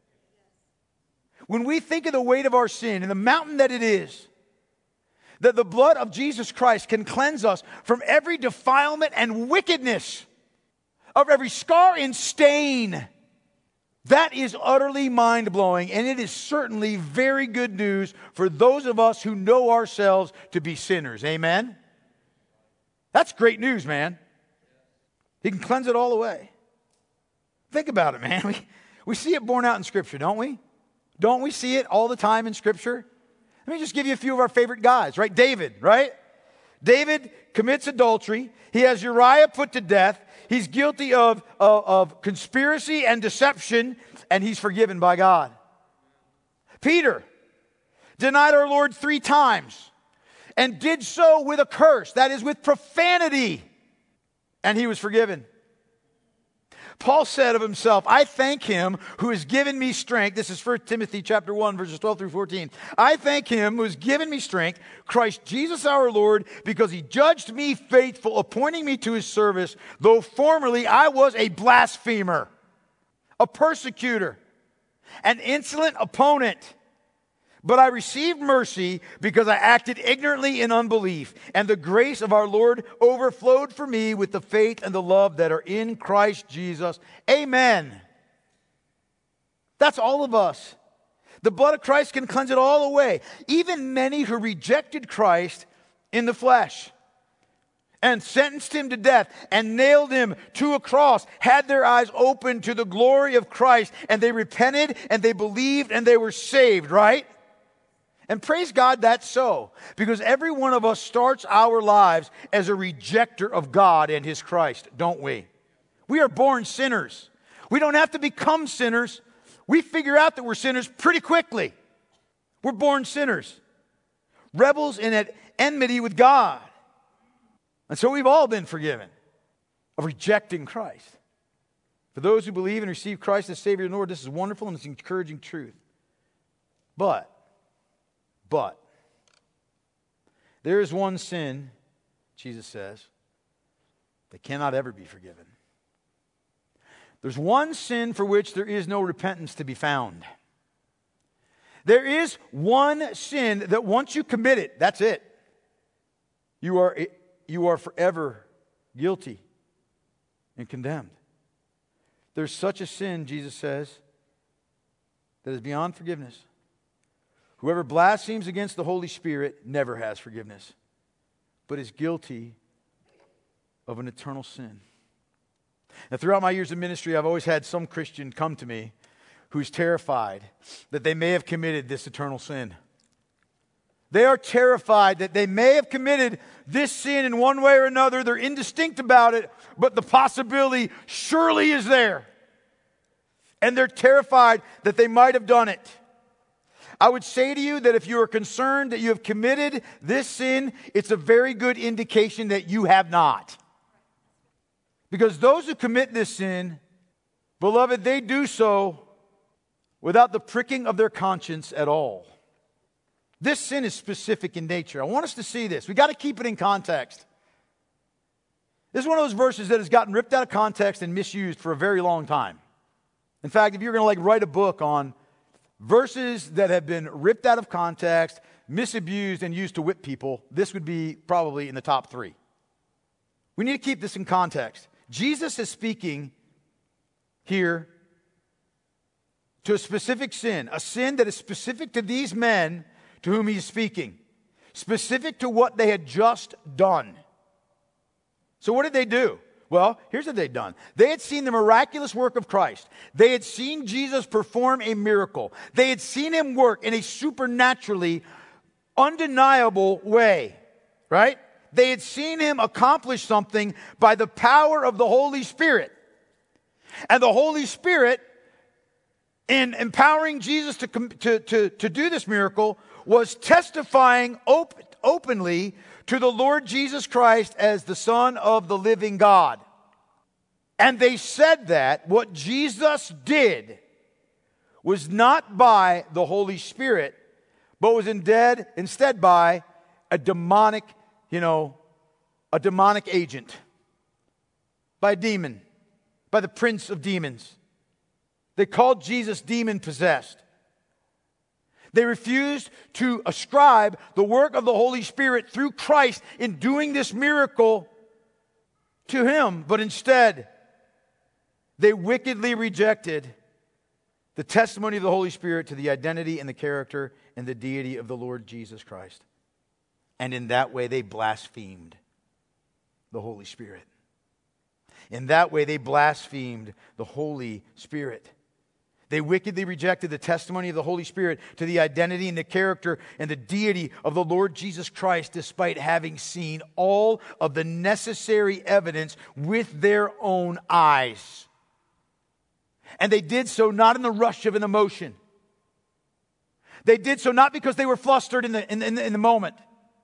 When we think of the weight of our sin and the mountain that it is, that the blood of Jesus Christ can cleanse us from every defilement and wickedness, of every scar and stain. That is utterly mind-blowing, and it is certainly very good news for those of us who know ourselves to be sinners. Amen? That's great news, man. He can cleanse it all away. Think about it, man. We, we see it borne out in Scripture, don't we? Don't we see it all the time in Scripture? Let me just give you a few of our favorite guys, right? David, right? David commits adultery. He has Uriah put to death. He's guilty of, of, of conspiracy and deception, and he's forgiven by God. Peter denied our Lord three times and did so with a curse, that is, with profanity, and he was forgiven. Paul said of himself, "I thank him who has given me strength." This is First Timothy chapter one, verses twelve through fourteen. "I thank him who has given me strength, Christ Jesus our Lord, because he judged me faithful, appointing me to his service, though formerly I was a blasphemer, a persecutor, an insolent opponent. But I received mercy because I acted ignorantly in unbelief, and the grace of our Lord overflowed for me with the faith and the love that are in Christ Jesus." Amen. That's all of us. The blood of Christ can cleanse it all away. Even many who rejected Christ in the flesh and sentenced him to death and nailed him to a cross had their eyes opened to the glory of Christ, and they repented and they believed and they were saved, right? And praise God that's so, because every one of us starts our lives as a rejecter of God and His Christ, don't we? We are born sinners. We don't have to become sinners. We figure out that we're sinners pretty quickly. We're born sinners, rebels and at enmity with God. And so we've all been forgiven of rejecting Christ. For those who believe and receive Christ as Savior and Lord, this is wonderful and it's encouraging truth. But, but, there is one sin, Jesus says, that cannot ever be forgiven. There's one sin for which there is no repentance to be found. There is one sin that once you commit it, that's it. You are, you are forever guilty and condemned. There's such a sin, Jesus says, that is beyond forgiveness. Whoever blasphemes against the Holy Spirit never has forgiveness, but is guilty of an eternal sin. Now, throughout my years of ministry, I've always had some Christian come to me who's terrified that they may have committed this eternal sin. They are terrified that they may have committed this sin in one way or another. They're indistinct about it, but the possibility surely is there. And they're terrified that they might have done it. I would say to you that if you are concerned that you have committed this sin, it's a very good indication that you have not. Because those who commit this sin, beloved, they do so without the pricking of their conscience at all. This sin is specific in nature. I want us to see this. We've got to keep it in context. This is one of those verses that has gotten ripped out of context and misused for a very long time. In fact, if you're going to like write a book on verses that have been ripped out of context, misabused, and used to whip people, this would be probably in the top three. We need to keep this in context. Jesus is speaking here to a specific sin, a sin that is specific to these men to whom He is speaking, specific to what they had just done. So what did they do? Well, here's what they'd done. They had seen the miraculous work of Christ. They had seen Jesus perform a miracle. They had seen Him work in a supernaturally undeniable way, right? They had seen Him accomplish something by the power of the Holy Spirit. And the Holy Spirit, in empowering Jesus to, to, to, to do this miracle, was testifying op- openly to the Lord Jesus Christ as the Son of the living God. And they said that what Jesus did was not by the Holy Spirit, but was instead, instead by a demonic, you know, a demonic agent, by a demon, by the prince of demons. They called Jesus demon-possessed. They refused to ascribe the work of the Holy Spirit through Christ in doing this miracle to Him, but instead, they wickedly rejected the testimony of the Holy Spirit to the identity and the character and the deity of the Lord Jesus Christ. And in that way, they blasphemed the Holy Spirit. In that way, they blasphemed the Holy Spirit. They wickedly rejected the testimony of the Holy Spirit to the identity and the character and the deity of the Lord Jesus Christ, despite having seen all of the necessary evidence with their own eyes. And they did so not in the rush of an emotion. They did so not because they were flustered in the, in, in, in the moment.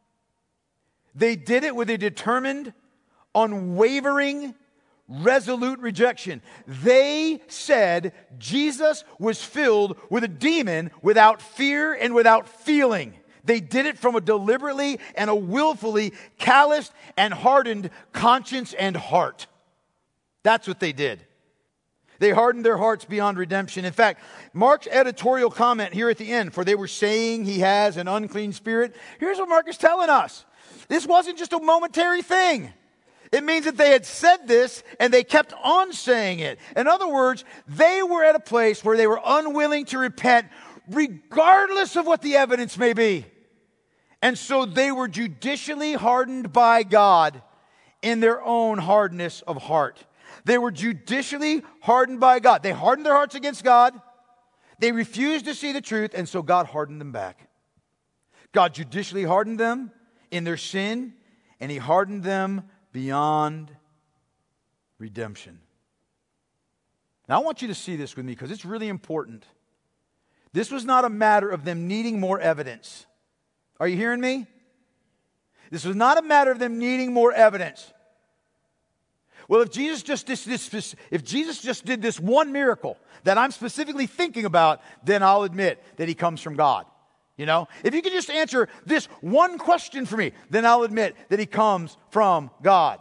They did it with a determined, unwavering, resolute rejection. They said Jesus was filled with a demon without fear and without feeling. They did it from a deliberately and a willfully calloused and hardened conscience and heart. That's what they did. They hardened their hearts beyond redemption. In fact, Mark's editorial comment here at the end, for they were saying he has an unclean spirit. Here's what Mark is telling us. This wasn't just a momentary thing. It means that they had said this and they kept on saying it. In other words, they were at a place where they were unwilling to repent regardless of what the evidence may be. And so they were judicially hardened by God in their own hardness of heart. They were judicially hardened by God. They hardened their hearts against God. They refused to see the truth, and so God hardened them back. God judicially hardened them in their sin, and He hardened them beyond redemption. Now I want you to see this with me because it's really important. This was not a matter of them needing more evidence. Are you hearing me? This was not a matter of them needing more evidence. Well, if Jesus just did this, if Jesus just did this one miracle that I'm specifically thinking about, then I'll admit that He comes from God. You know, if you could just answer this one question for me, then I'll admit that He comes from God.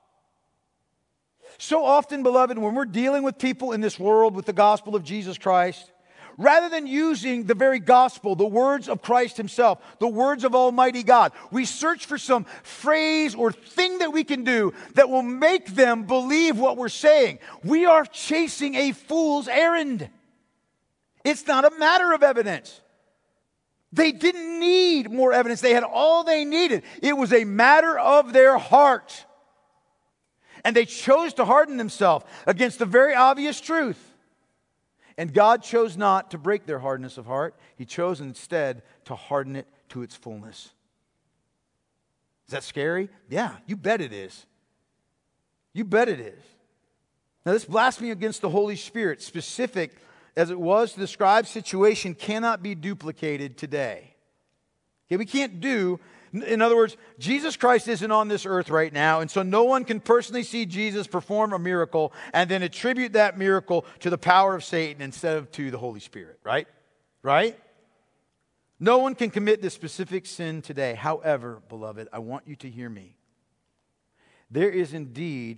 So often, beloved, when we're dealing with people in this world with the gospel of Jesus Christ, rather than using the very gospel, the words of Christ Himself, the words of Almighty God, we search for some phrase or thing that we can do that will make them believe what we're saying. We are chasing a fool's errand. It's not a matter of evidence. They didn't need more evidence. They had all they needed. It was a matter of their heart. And they chose to harden themselves against the very obvious truth. And God chose not to break their hardness of heart. He chose instead to harden it to its fullness. Is that scary? Yeah, you bet it is. You bet it is. Now, this blasphemy against the Holy Spirit, specific as it was to describe situation, cannot be duplicated today. Okay, we can't do, in other words, Jesus Christ isn't on this earth right now, and so no one can personally see Jesus perform a miracle and then attribute that miracle to the power of Satan instead of to the Holy Spirit, right? Right? No one can commit this specific sin today. However, beloved, I want you to hear me. There is indeed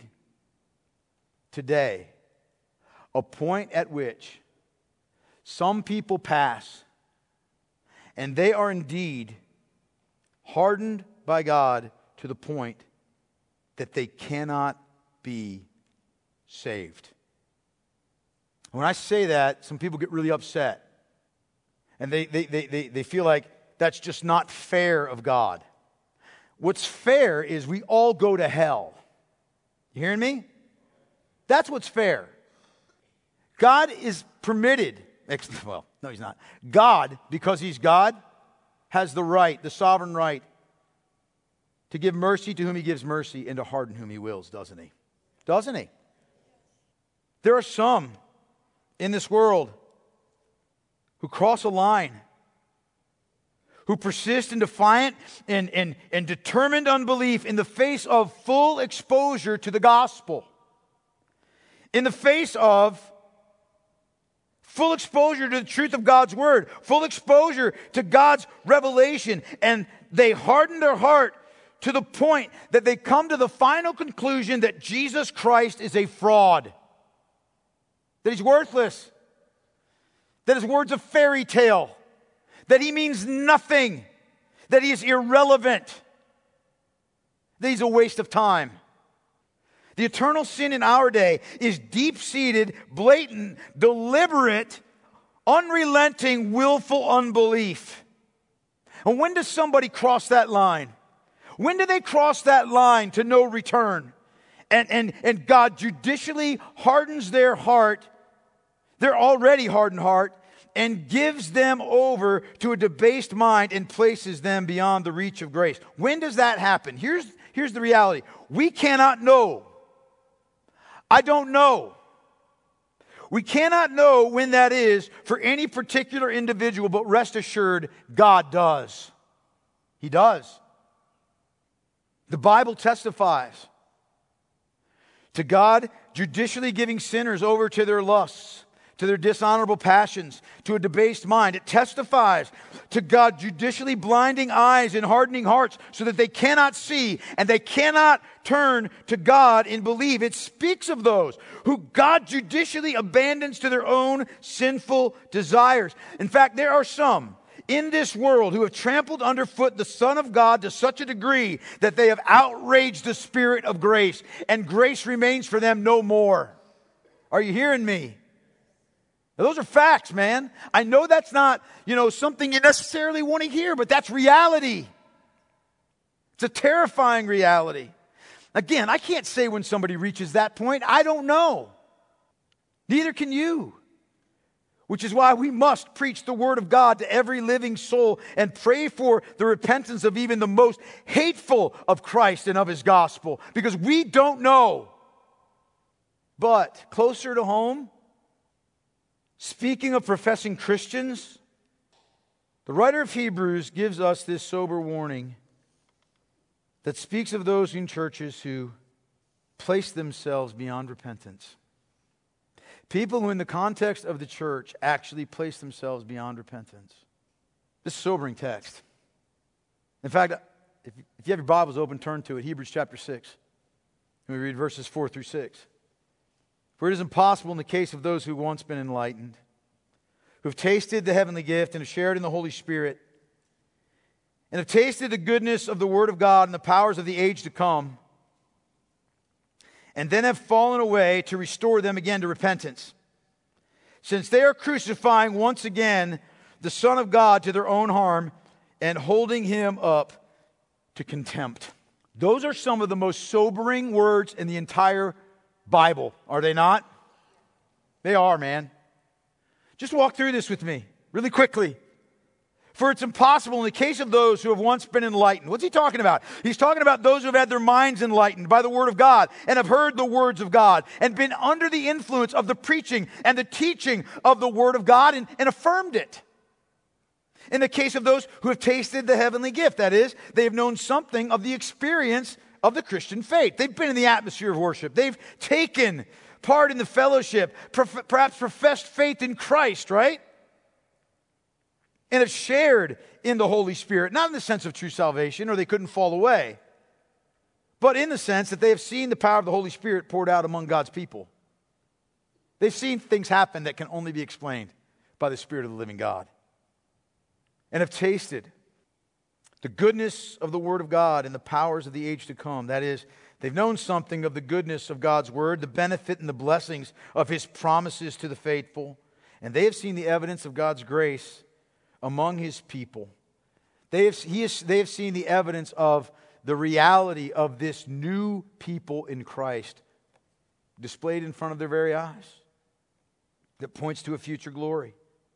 today a point at which some people pass, and they are indeed hardened by God to the point that they cannot be saved. When I say that, some people get really upset. And they, they, they, they, they feel like that's just not fair of God. What's fair is we all go to hell. You hearing me? That's what's fair. God is permitted. Well, no, He's not. God, because He's God, has the right, the sovereign right, to give mercy to whom He gives mercy and to harden whom He wills, doesn't He? Doesn't He? There are some in this world who cross a line, who persist in defiant and, and, and determined unbelief in the face of full exposure to the gospel, in the face of full exposure to the truth of God's word, full exposure to God's revelation, and they harden their heart to the point that they come to the final conclusion that Jesus Christ is a fraud, that He's worthless, that His word's a fairy tale, that He means nothing, that He is irrelevant, that He's a waste of time. The eternal sin in our day is deep-seated, blatant, deliberate, unrelenting, willful unbelief. And when does somebody cross that line? When do they cross that line to no return? And, and, and God judicially hardens their heart, their already hardened heart, and gives them over to a debased mind and places them beyond the reach of grace. When does that happen? Here's, here's the reality. We cannot know. I don't know. We cannot know when that is for any particular individual, but rest assured, God does. He does. The Bible testifies to God judicially giving sinners over to their lusts, to their dishonorable passions, to a debased mind. It testifies to God judicially blinding eyes and hardening hearts so that they cannot see and they cannot turn to God and believe. It speaks of those who God judicially abandons to their own sinful desires. In fact, there are some in this world who have trampled underfoot the Son of God to such a degree that they have outraged the Spirit of grace, and grace remains for them no more. Are you hearing me? Now, those are facts, man. I know that's not, you know, something you necessarily want to hear, but that's reality. It's a terrifying reality. Again, I can't say when somebody reaches that point. I don't know. Neither can you. which is why we must preach the word of God to every living soul and pray for the repentance of even the most hateful of Christ and of his gospel, because we don't know. But closer to home, speaking of professing Christians, the writer of Hebrews gives us this sober warning that speaks of those in churches who place themselves beyond repentance. People who in the context of the church actually place themselves beyond repentance. This is a sobering text. In fact, if you have your Bibles open, turn to it, Hebrews chapter six. And we read verses four through six. For it is impossible in the case of those who have once been enlightened, who have tasted the heavenly gift and have shared in the Holy Spirit, and have tasted the goodness of the Word of God and the powers of the age to come, and then have fallen away, to restore them again to repentance, since they are crucifying once again the Son of God to their own harm and holding him up to contempt. Those are some of the most sobering words in the entire Bible, are they not? They are, man. Just walk through this with me really quickly. For it's impossible in the case of those who have once been enlightened. What's he talking about? He's talking about those who have had their minds enlightened by the Word of God and have heard the words of God and been under the influence of the preaching and the teaching of the Word of God and, and affirmed it. In the case of those who have tasted the heavenly gift, that is, they have known something of the experience of the Christian faith. They've been in the atmosphere of worship. They've taken part in the fellowship, perhaps professed faith in Christ, right? And have shared in the Holy Spirit, not in the sense of true salvation, or they couldn't fall away, but in the sense that they have seen the power of the Holy Spirit poured out among God's people. They've seen things happen that can only be explained by the Spirit of the living God, and have tasted the goodness of the Word of God and the powers of the age to come. That is, they've known something of the goodness of God's Word, the benefit and the blessings of His promises to the faithful, and they have seen the evidence of God's grace among His people. They have, he has, they have seen the evidence of the reality of this new people in Christ displayed in front of their very eyes that points to a future glory.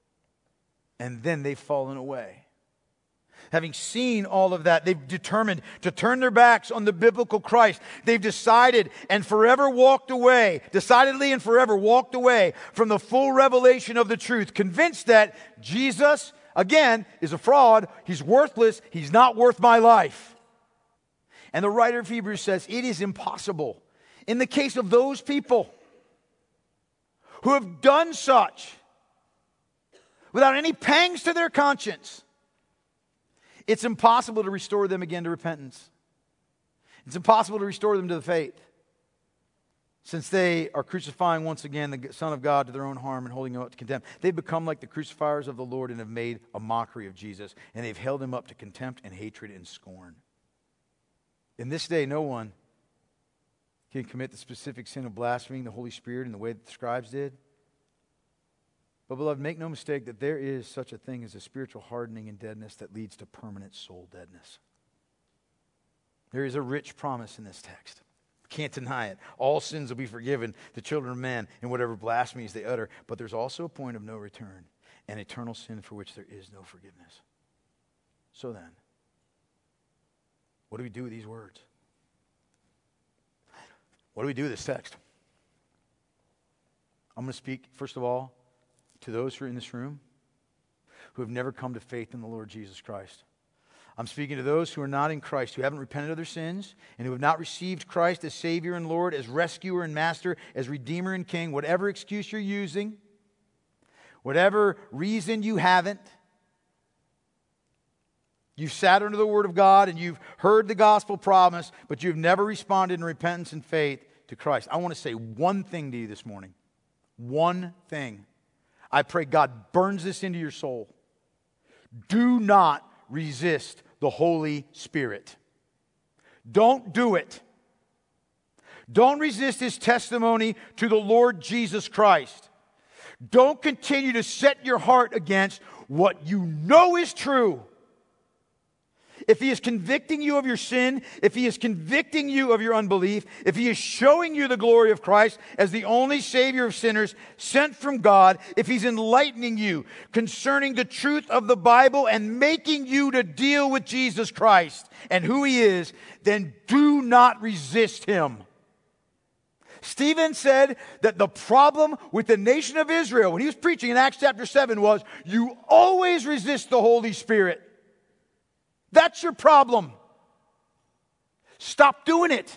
And then they've fallen away. Having seen all of that, they've determined to turn their backs on the biblical Christ. They've decided and forever walked away, decidedly and forever walked away from the full revelation of the truth, convinced that Jesus, again, is a fraud. He's worthless. He's not worth my life. And the writer of Hebrews says it is impossible in the case of those people who have done such without any pangs to their conscience. It's impossible to restore them again to repentance. It's impossible to restore them to the faith, since they are crucifying once again the Son of God to their own harm and holding him up to contempt. They've become like the crucifiers of the Lord and have made a mockery of Jesus, and they've held him up to contempt and hatred and scorn. In this day, no one can commit the specific sin of blaspheming the Holy Spirit in the way that the scribes did. But beloved, make no mistake that there is such a thing as a spiritual hardening and deadness that leads to permanent soul deadness. There is a rich promise in this text. Can't deny it. All sins will be forgiven the children of men in whatever blasphemies they utter. But there's also a point of no return, an eternal sin for which there is no forgiveness. So then, what do we do with these words? What do we do with this text? I'm going to speak, first of all, to those who are in this room who have never come to faith in the Lord Jesus Christ. I'm speaking to those who are not in Christ, who haven't repented of their sins, and who have not received Christ as Savior and Lord, as Rescuer and Master, as Redeemer and King. Whatever excuse you're using, whatever reason you haven't, you've sat under the Word of God and you've heard the gospel promise, but you've never responded in repentance and faith to Christ. I want to say one thing to you this morning. One thing. I pray God burns this into your soul. Do not resist the Holy Spirit. Don't do it. Don't resist His testimony to the Lord Jesus Christ. Don't continue to set your heart against what you know is true. if he is convicting you of your sin, if he is convicting you of your unbelief, if he is showing you the glory of Christ as the only Savior of sinners sent from God, if he's enlightening you concerning the truth of the Bible and making you to deal with Jesus Christ and who he is, then do not resist him. Stephen said that the problem with the nation of Israel, when he was preaching in Acts chapter seven, was you always resist the Holy Spirit. That's your problem. Stop doing it.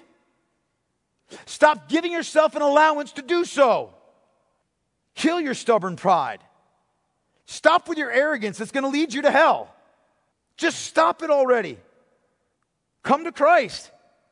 Stop giving yourself an allowance to do so. Kill your stubborn pride. Stop with your arrogance. It's going to lead you to hell. Just stop it already. Come to Christ.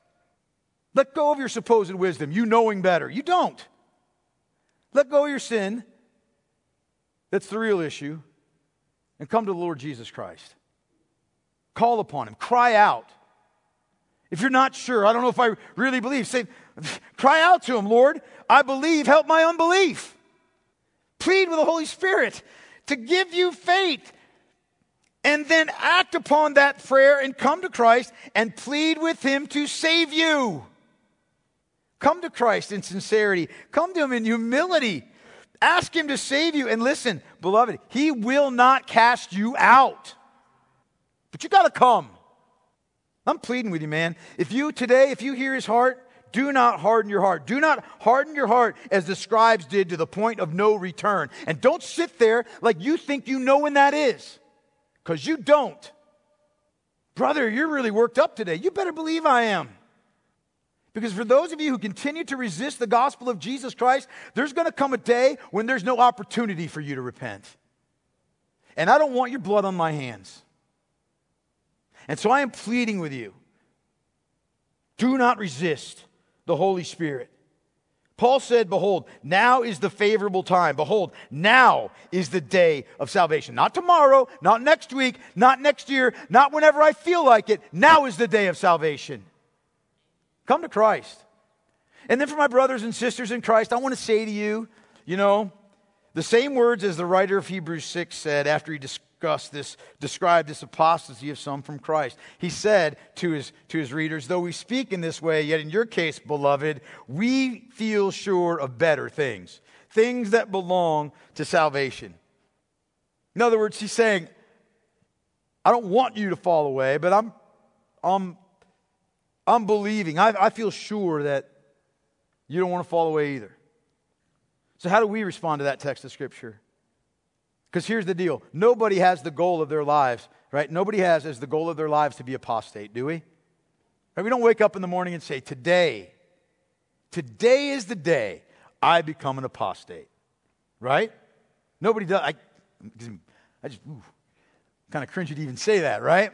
Let go of your supposed wisdom, you knowing better. You don't. Let go of your sin. That's the real issue. And come to the Lord Jesus Christ. Call upon him. Cry out. If you're not sure, I don't know if I really believe, say, cry out to him, Lord, I believe, help my unbelief. Plead with the Holy Spirit to give you faith. And then act upon that prayer and come to Christ and plead with him to save you. Come to Christ in sincerity. Come to him in humility. Ask him to save you. And listen, beloved, he will not cast you out. But you got to come. I'm pleading with you, man. If you today, if you hear his heart, do not harden your heart. Do not harden your heart as the scribes did to the point of no return. And don't sit there like you think you know when that is. Because you don't. Brother, you're really worked up today. You better believe I am. Because for those of you who continue to resist the gospel of Jesus Christ, there's going to come a day when there's no opportunity for you to repent. And I don't want your blood on my hands. And so I am pleading with you. Do not resist the Holy Spirit. Paul said, behold, now is the favorable time. Behold, now is the day of salvation. Not tomorrow, not next week, not next year, not whenever I feel like it. Now is the day of salvation. Come to Christ. And then for my brothers and sisters in Christ, I want to say to you, you know, the same words as the writer of Hebrews six said after he discussed this, described this apostasy of some from Christ. He said to his, to his readers, though we speak in this way, yet in your case, beloved, we feel sure of better things, things that belong to salvation. In other words, he's saying, I don't want you to fall away, but I'm, I'm, I'm believing. I, I feel sure that you don't want to fall away either. So how do we respond to that text of Scripture? Because here's the deal. Nobody has the goal of their lives, right? Nobody has as the goal of their lives to be apostate, do we? Right? We don't wake up in the morning and say, today, today is the day I become an apostate, right? Nobody does. I, I just ooh, kind of cringy to even say that, right?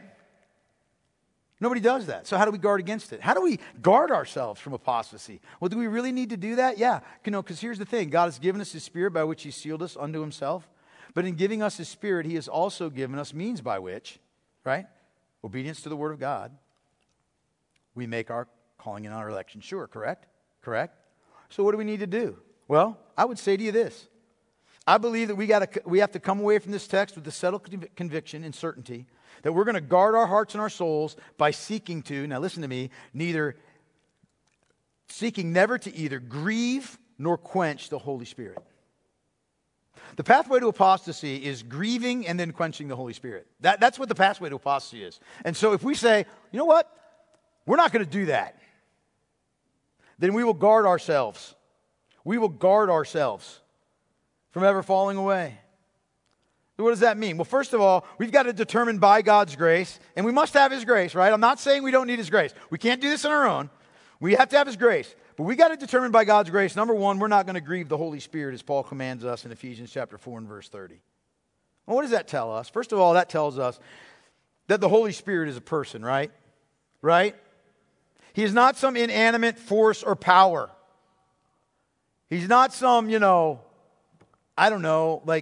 Nobody does that. So how do we guard against it? How do we guard ourselves from apostasy? Well, do we really need to do that? Yeah. You know, because here's the thing. God has given us His Spirit by which He sealed us unto Himself. But in giving us His Spirit, He has also given us means by which, right? Obedience to the Word of God. We make our calling and our election sure, correct? Correct? So what do we need to do? Well, I would say to you this. I believe that we got to we have to come away from this text with the settled conviction and certainty that we're going to guard our hearts and our souls by seeking to, now listen to me, neither, seeking never to either grieve nor quench the Holy Spirit. The pathway to apostasy is grieving and then quenching the Holy Spirit. That, that's what the pathway to apostasy is. And so if we say, you know what, we're not going to do that, then we will guard ourselves. We will guard ourselves from ever falling away. What does that mean? Well, first of all, we've got to determine by God's grace, and we must have His grace, right? I'm not saying we don't need His grace. We can't do this on our own. We have to have His grace. But we got to determine by God's grace, number one, we're not going to grieve the Holy Spirit as Paul commands us in Ephesians chapter four and verse thirty. Well, what does that tell us? First of all, that tells us that the Holy Spirit is a person, right? Right? He is not some inanimate force or power. He's not some, you know, I don't know, like,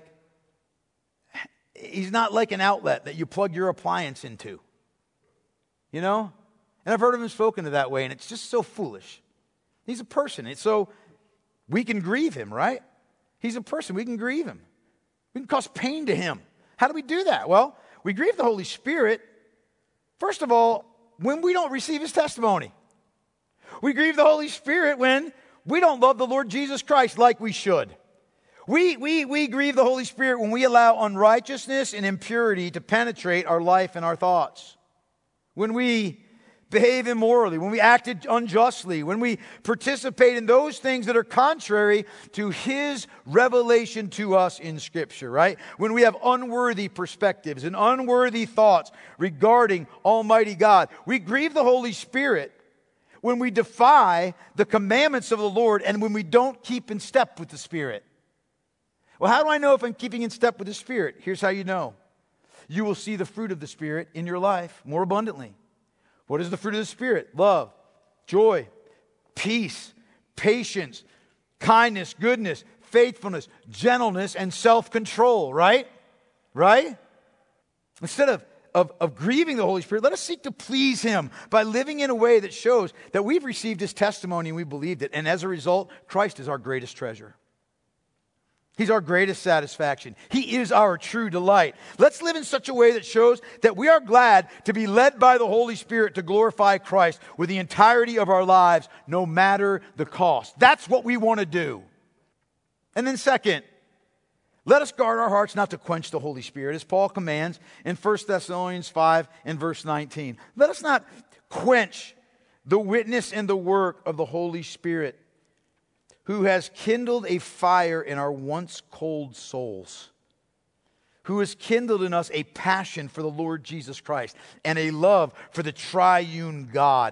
He's not like an outlet that you plug your appliance into. You know? And I've heard of Him spoken to that way, and it's just so foolish. He's a person. It's so we can grieve Him, right? He's a person. We can grieve Him. We can cause pain to Him. How do we do that? Well, we grieve the Holy Spirit First of all, when we don't receive his testimony. We grieve the Holy Spirit when we don't love the Lord Jesus Christ like we should. We, we, we grieve the Holy Spirit when we allow unrighteousness and impurity to penetrate our life and our thoughts. When we behave immorally, when we act unjustly, when we participate in those things that are contrary to his revelation to us in Scripture, right? When we have unworthy perspectives and unworthy thoughts regarding Almighty God. We grieve the Holy Spirit when we defy the commandments of the Lord and when we don't keep in step with the Spirit. Well, how do I know if I'm keeping in step with the Spirit? Here's how you know. You will see the fruit of the Spirit in your life more abundantly. What is the fruit of the Spirit? Love, joy, peace, patience, kindness, goodness, faithfulness, gentleness, and self-control, right? Right? Instead of, of, of grieving the Holy Spirit, let us seek to please him by living in a way that shows that we've received his testimony and we believed it. And as a result, Christ is our greatest treasure. He's our greatest satisfaction. He is our true delight. Let's live in such a way that shows that we are glad to be led by the Holy Spirit to glorify Christ with the entirety of our lives, no matter the cost. That's what we want to do. And then second, let us guard our hearts not to quench the Holy Spirit, as Paul commands in First Thessalonians five and verse nineteen. Let us not quench the witness and the work of the Holy Spirit, who has kindled a fire in our once cold souls, who has kindled in us a passion for the Lord Jesus Christ and a love for the triune God.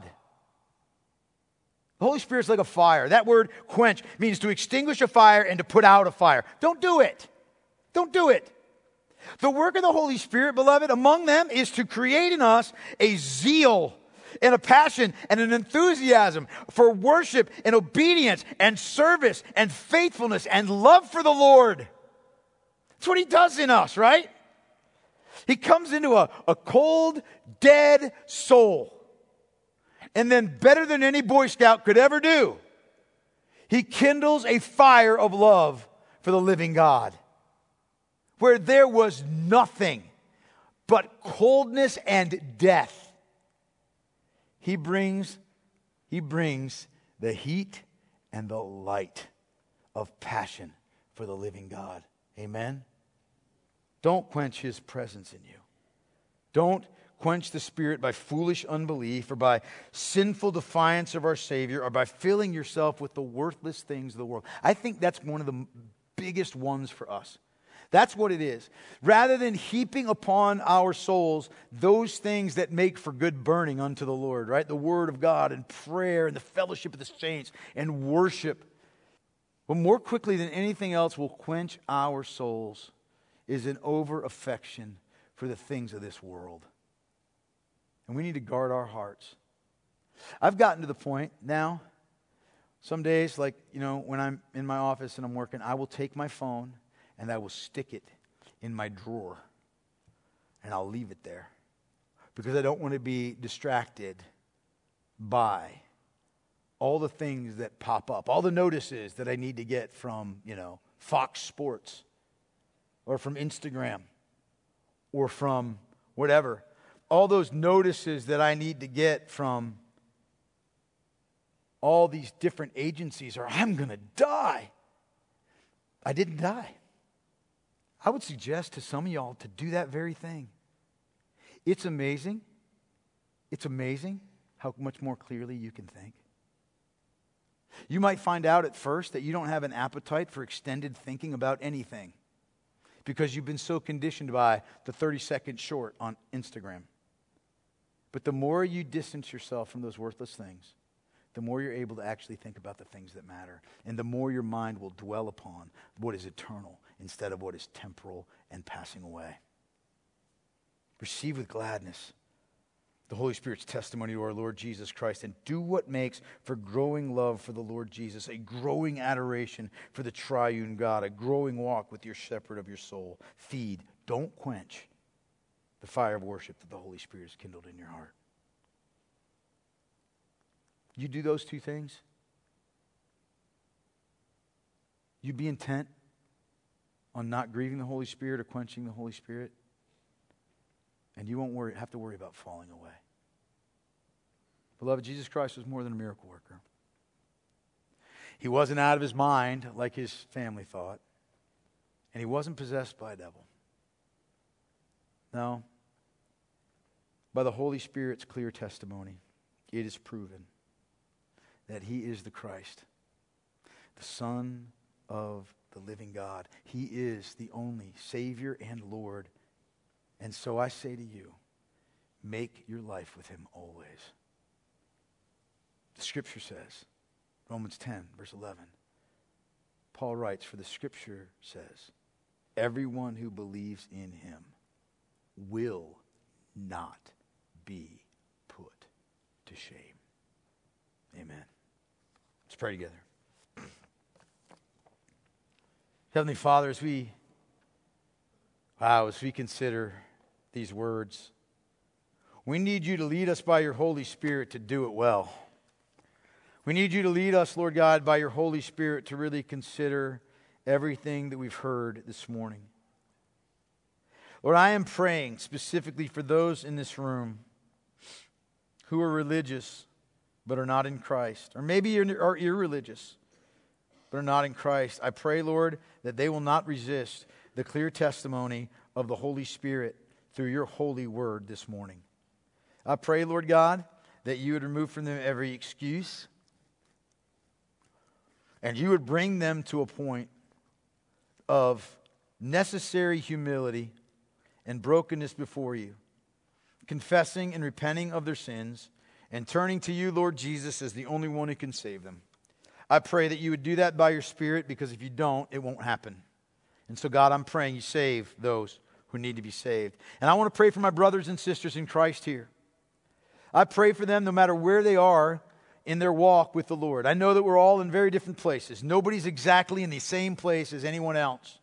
The Holy Spirit's like a fire. That word quench means to extinguish a fire and to put out a fire. Don't do it. Don't do it. The work of the Holy Spirit, beloved, among them is to create in us a zeal and a passion and an enthusiasm for worship and obedience and service and faithfulness and love for the Lord. That's what he does in us, right? He comes into a, a cold, dead soul. And then, better than any Boy Scout could ever do, he kindles a fire of love for the living God. Where there was nothing but coldness and death, He brings, he brings the heat and the light of passion for the living God. Amen? Don't quench his presence in you. Don't quench the Spirit by foolish unbelief or by sinful defiance of our Savior or by filling yourself with the worthless things of the world. I think that's one of the biggest ones for us. That's what it is. Rather than heaping upon our souls those things that make for good burning unto the Lord, right? The Word of God and prayer and the fellowship of the saints and worship. But more quickly than anything else will quench our souls is an over-affection for the things of this world. And we need to guard our hearts. I've gotten to the point now, some days, like, you know, when I'm in my office and I'm working, I will take my phone and I will stick it in my drawer. And I'll leave it there. Because I don't want to be distracted by all the things that pop up. All the notices that I need to get from, you know, Fox Sports. Or from Instagram. Or from whatever. All those notices that I need to get from all these different agencies. Or I'm going to die. I didn't die. I would suggest to some of y'all to do that very thing. It's amazing. It's amazing how much more clearly you can think. You might find out at first that you don't have an appetite for extended thinking about anything because you've been so conditioned by the thirty-second short on Instagram. But the more you distance yourself from those worthless things, the more you're able to actually think about the things that matter. And the more your mind will dwell upon what is eternal instead of what is temporal and passing away. Receive with gladness the Holy Spirit's testimony to our Lord Jesus Christ and do what makes for growing love for the Lord Jesus, a growing adoration for the triune God, a growing walk with your shepherd of your soul. Feed, don't quench the fire of worship that the Holy Spirit has kindled in your heart. You do those two things, you be intent on not grieving the Holy Spirit or quenching the Holy Spirit, And you won't worry, have to worry about falling away. Beloved, Jesus Christ was more than a miracle worker. He wasn't out of his mind like his family thought. And he wasn't possessed by a devil. No. By the Holy Spirit's clear testimony, it is proven that he is the Christ, the Son of the living God. He is the only Savior and Lord. And so I say to you, make your life with him always. The Scripture says, Romans ten, verse eleven, Paul writes, for the Scripture says, everyone who believes in him will not be put to shame. Amen. Let's pray together. Heavenly Father, as we, wow, as we consider these words, we need you to lead us by your Holy Spirit to do it well. We need you to lead us, Lord God, by your Holy Spirit to really consider everything that we've heard this morning. Lord, I am praying specifically for those in this room who are religious but are not in Christ, or maybe are irreligious but are not in Christ. I pray, Lord, that they will not resist the clear testimony of the Holy Spirit through your holy word this morning. I pray, Lord God, that you would remove from them every excuse, and you would bring them to a point of necessary humility and brokenness before you, confessing and repenting of their sins, and turning to you, Lord Jesus, as the only one who can save them. I pray that you would do that by your Spirit, because if you don't, it won't happen. And so, God, I'm praying you save those who need to be saved. And I want to pray for my brothers and sisters in Christ here. I pray for them no matter where they are in their walk with the Lord. I know that we're all in very different places. Nobody's exactly in the same place as anyone else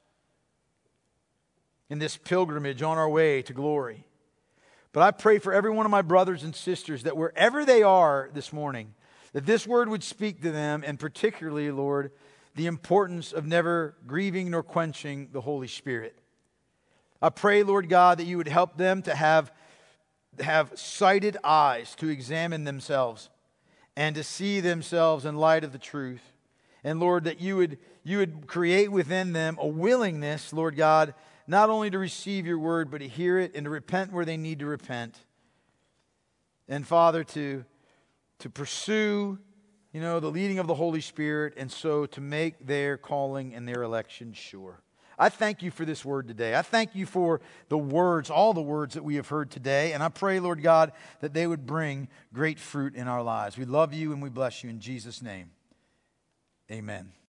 in this pilgrimage on our way to glory. But I pray for every one of my brothers and sisters that wherever they are this morning, that this word would speak to them, and particularly, Lord, the importance of never grieving nor quenching the Holy Spirit. I pray, Lord God, that you would help them to have, have sighted eyes to examine themselves and to see themselves in light of the truth. And Lord, that you would, you would create within them a willingness, Lord God, not only to receive your word, but to hear it and to repent where they need to repent. And Father, to, to pursue, you know, the leading of the Holy Spirit, and so to make their calling and their election sure. I thank you for this word today. I thank you for the words, all the words that we have heard today. And I pray, Lord God, that they would bring great fruit in our lives. We love you and we bless you in Jesus' name. Amen.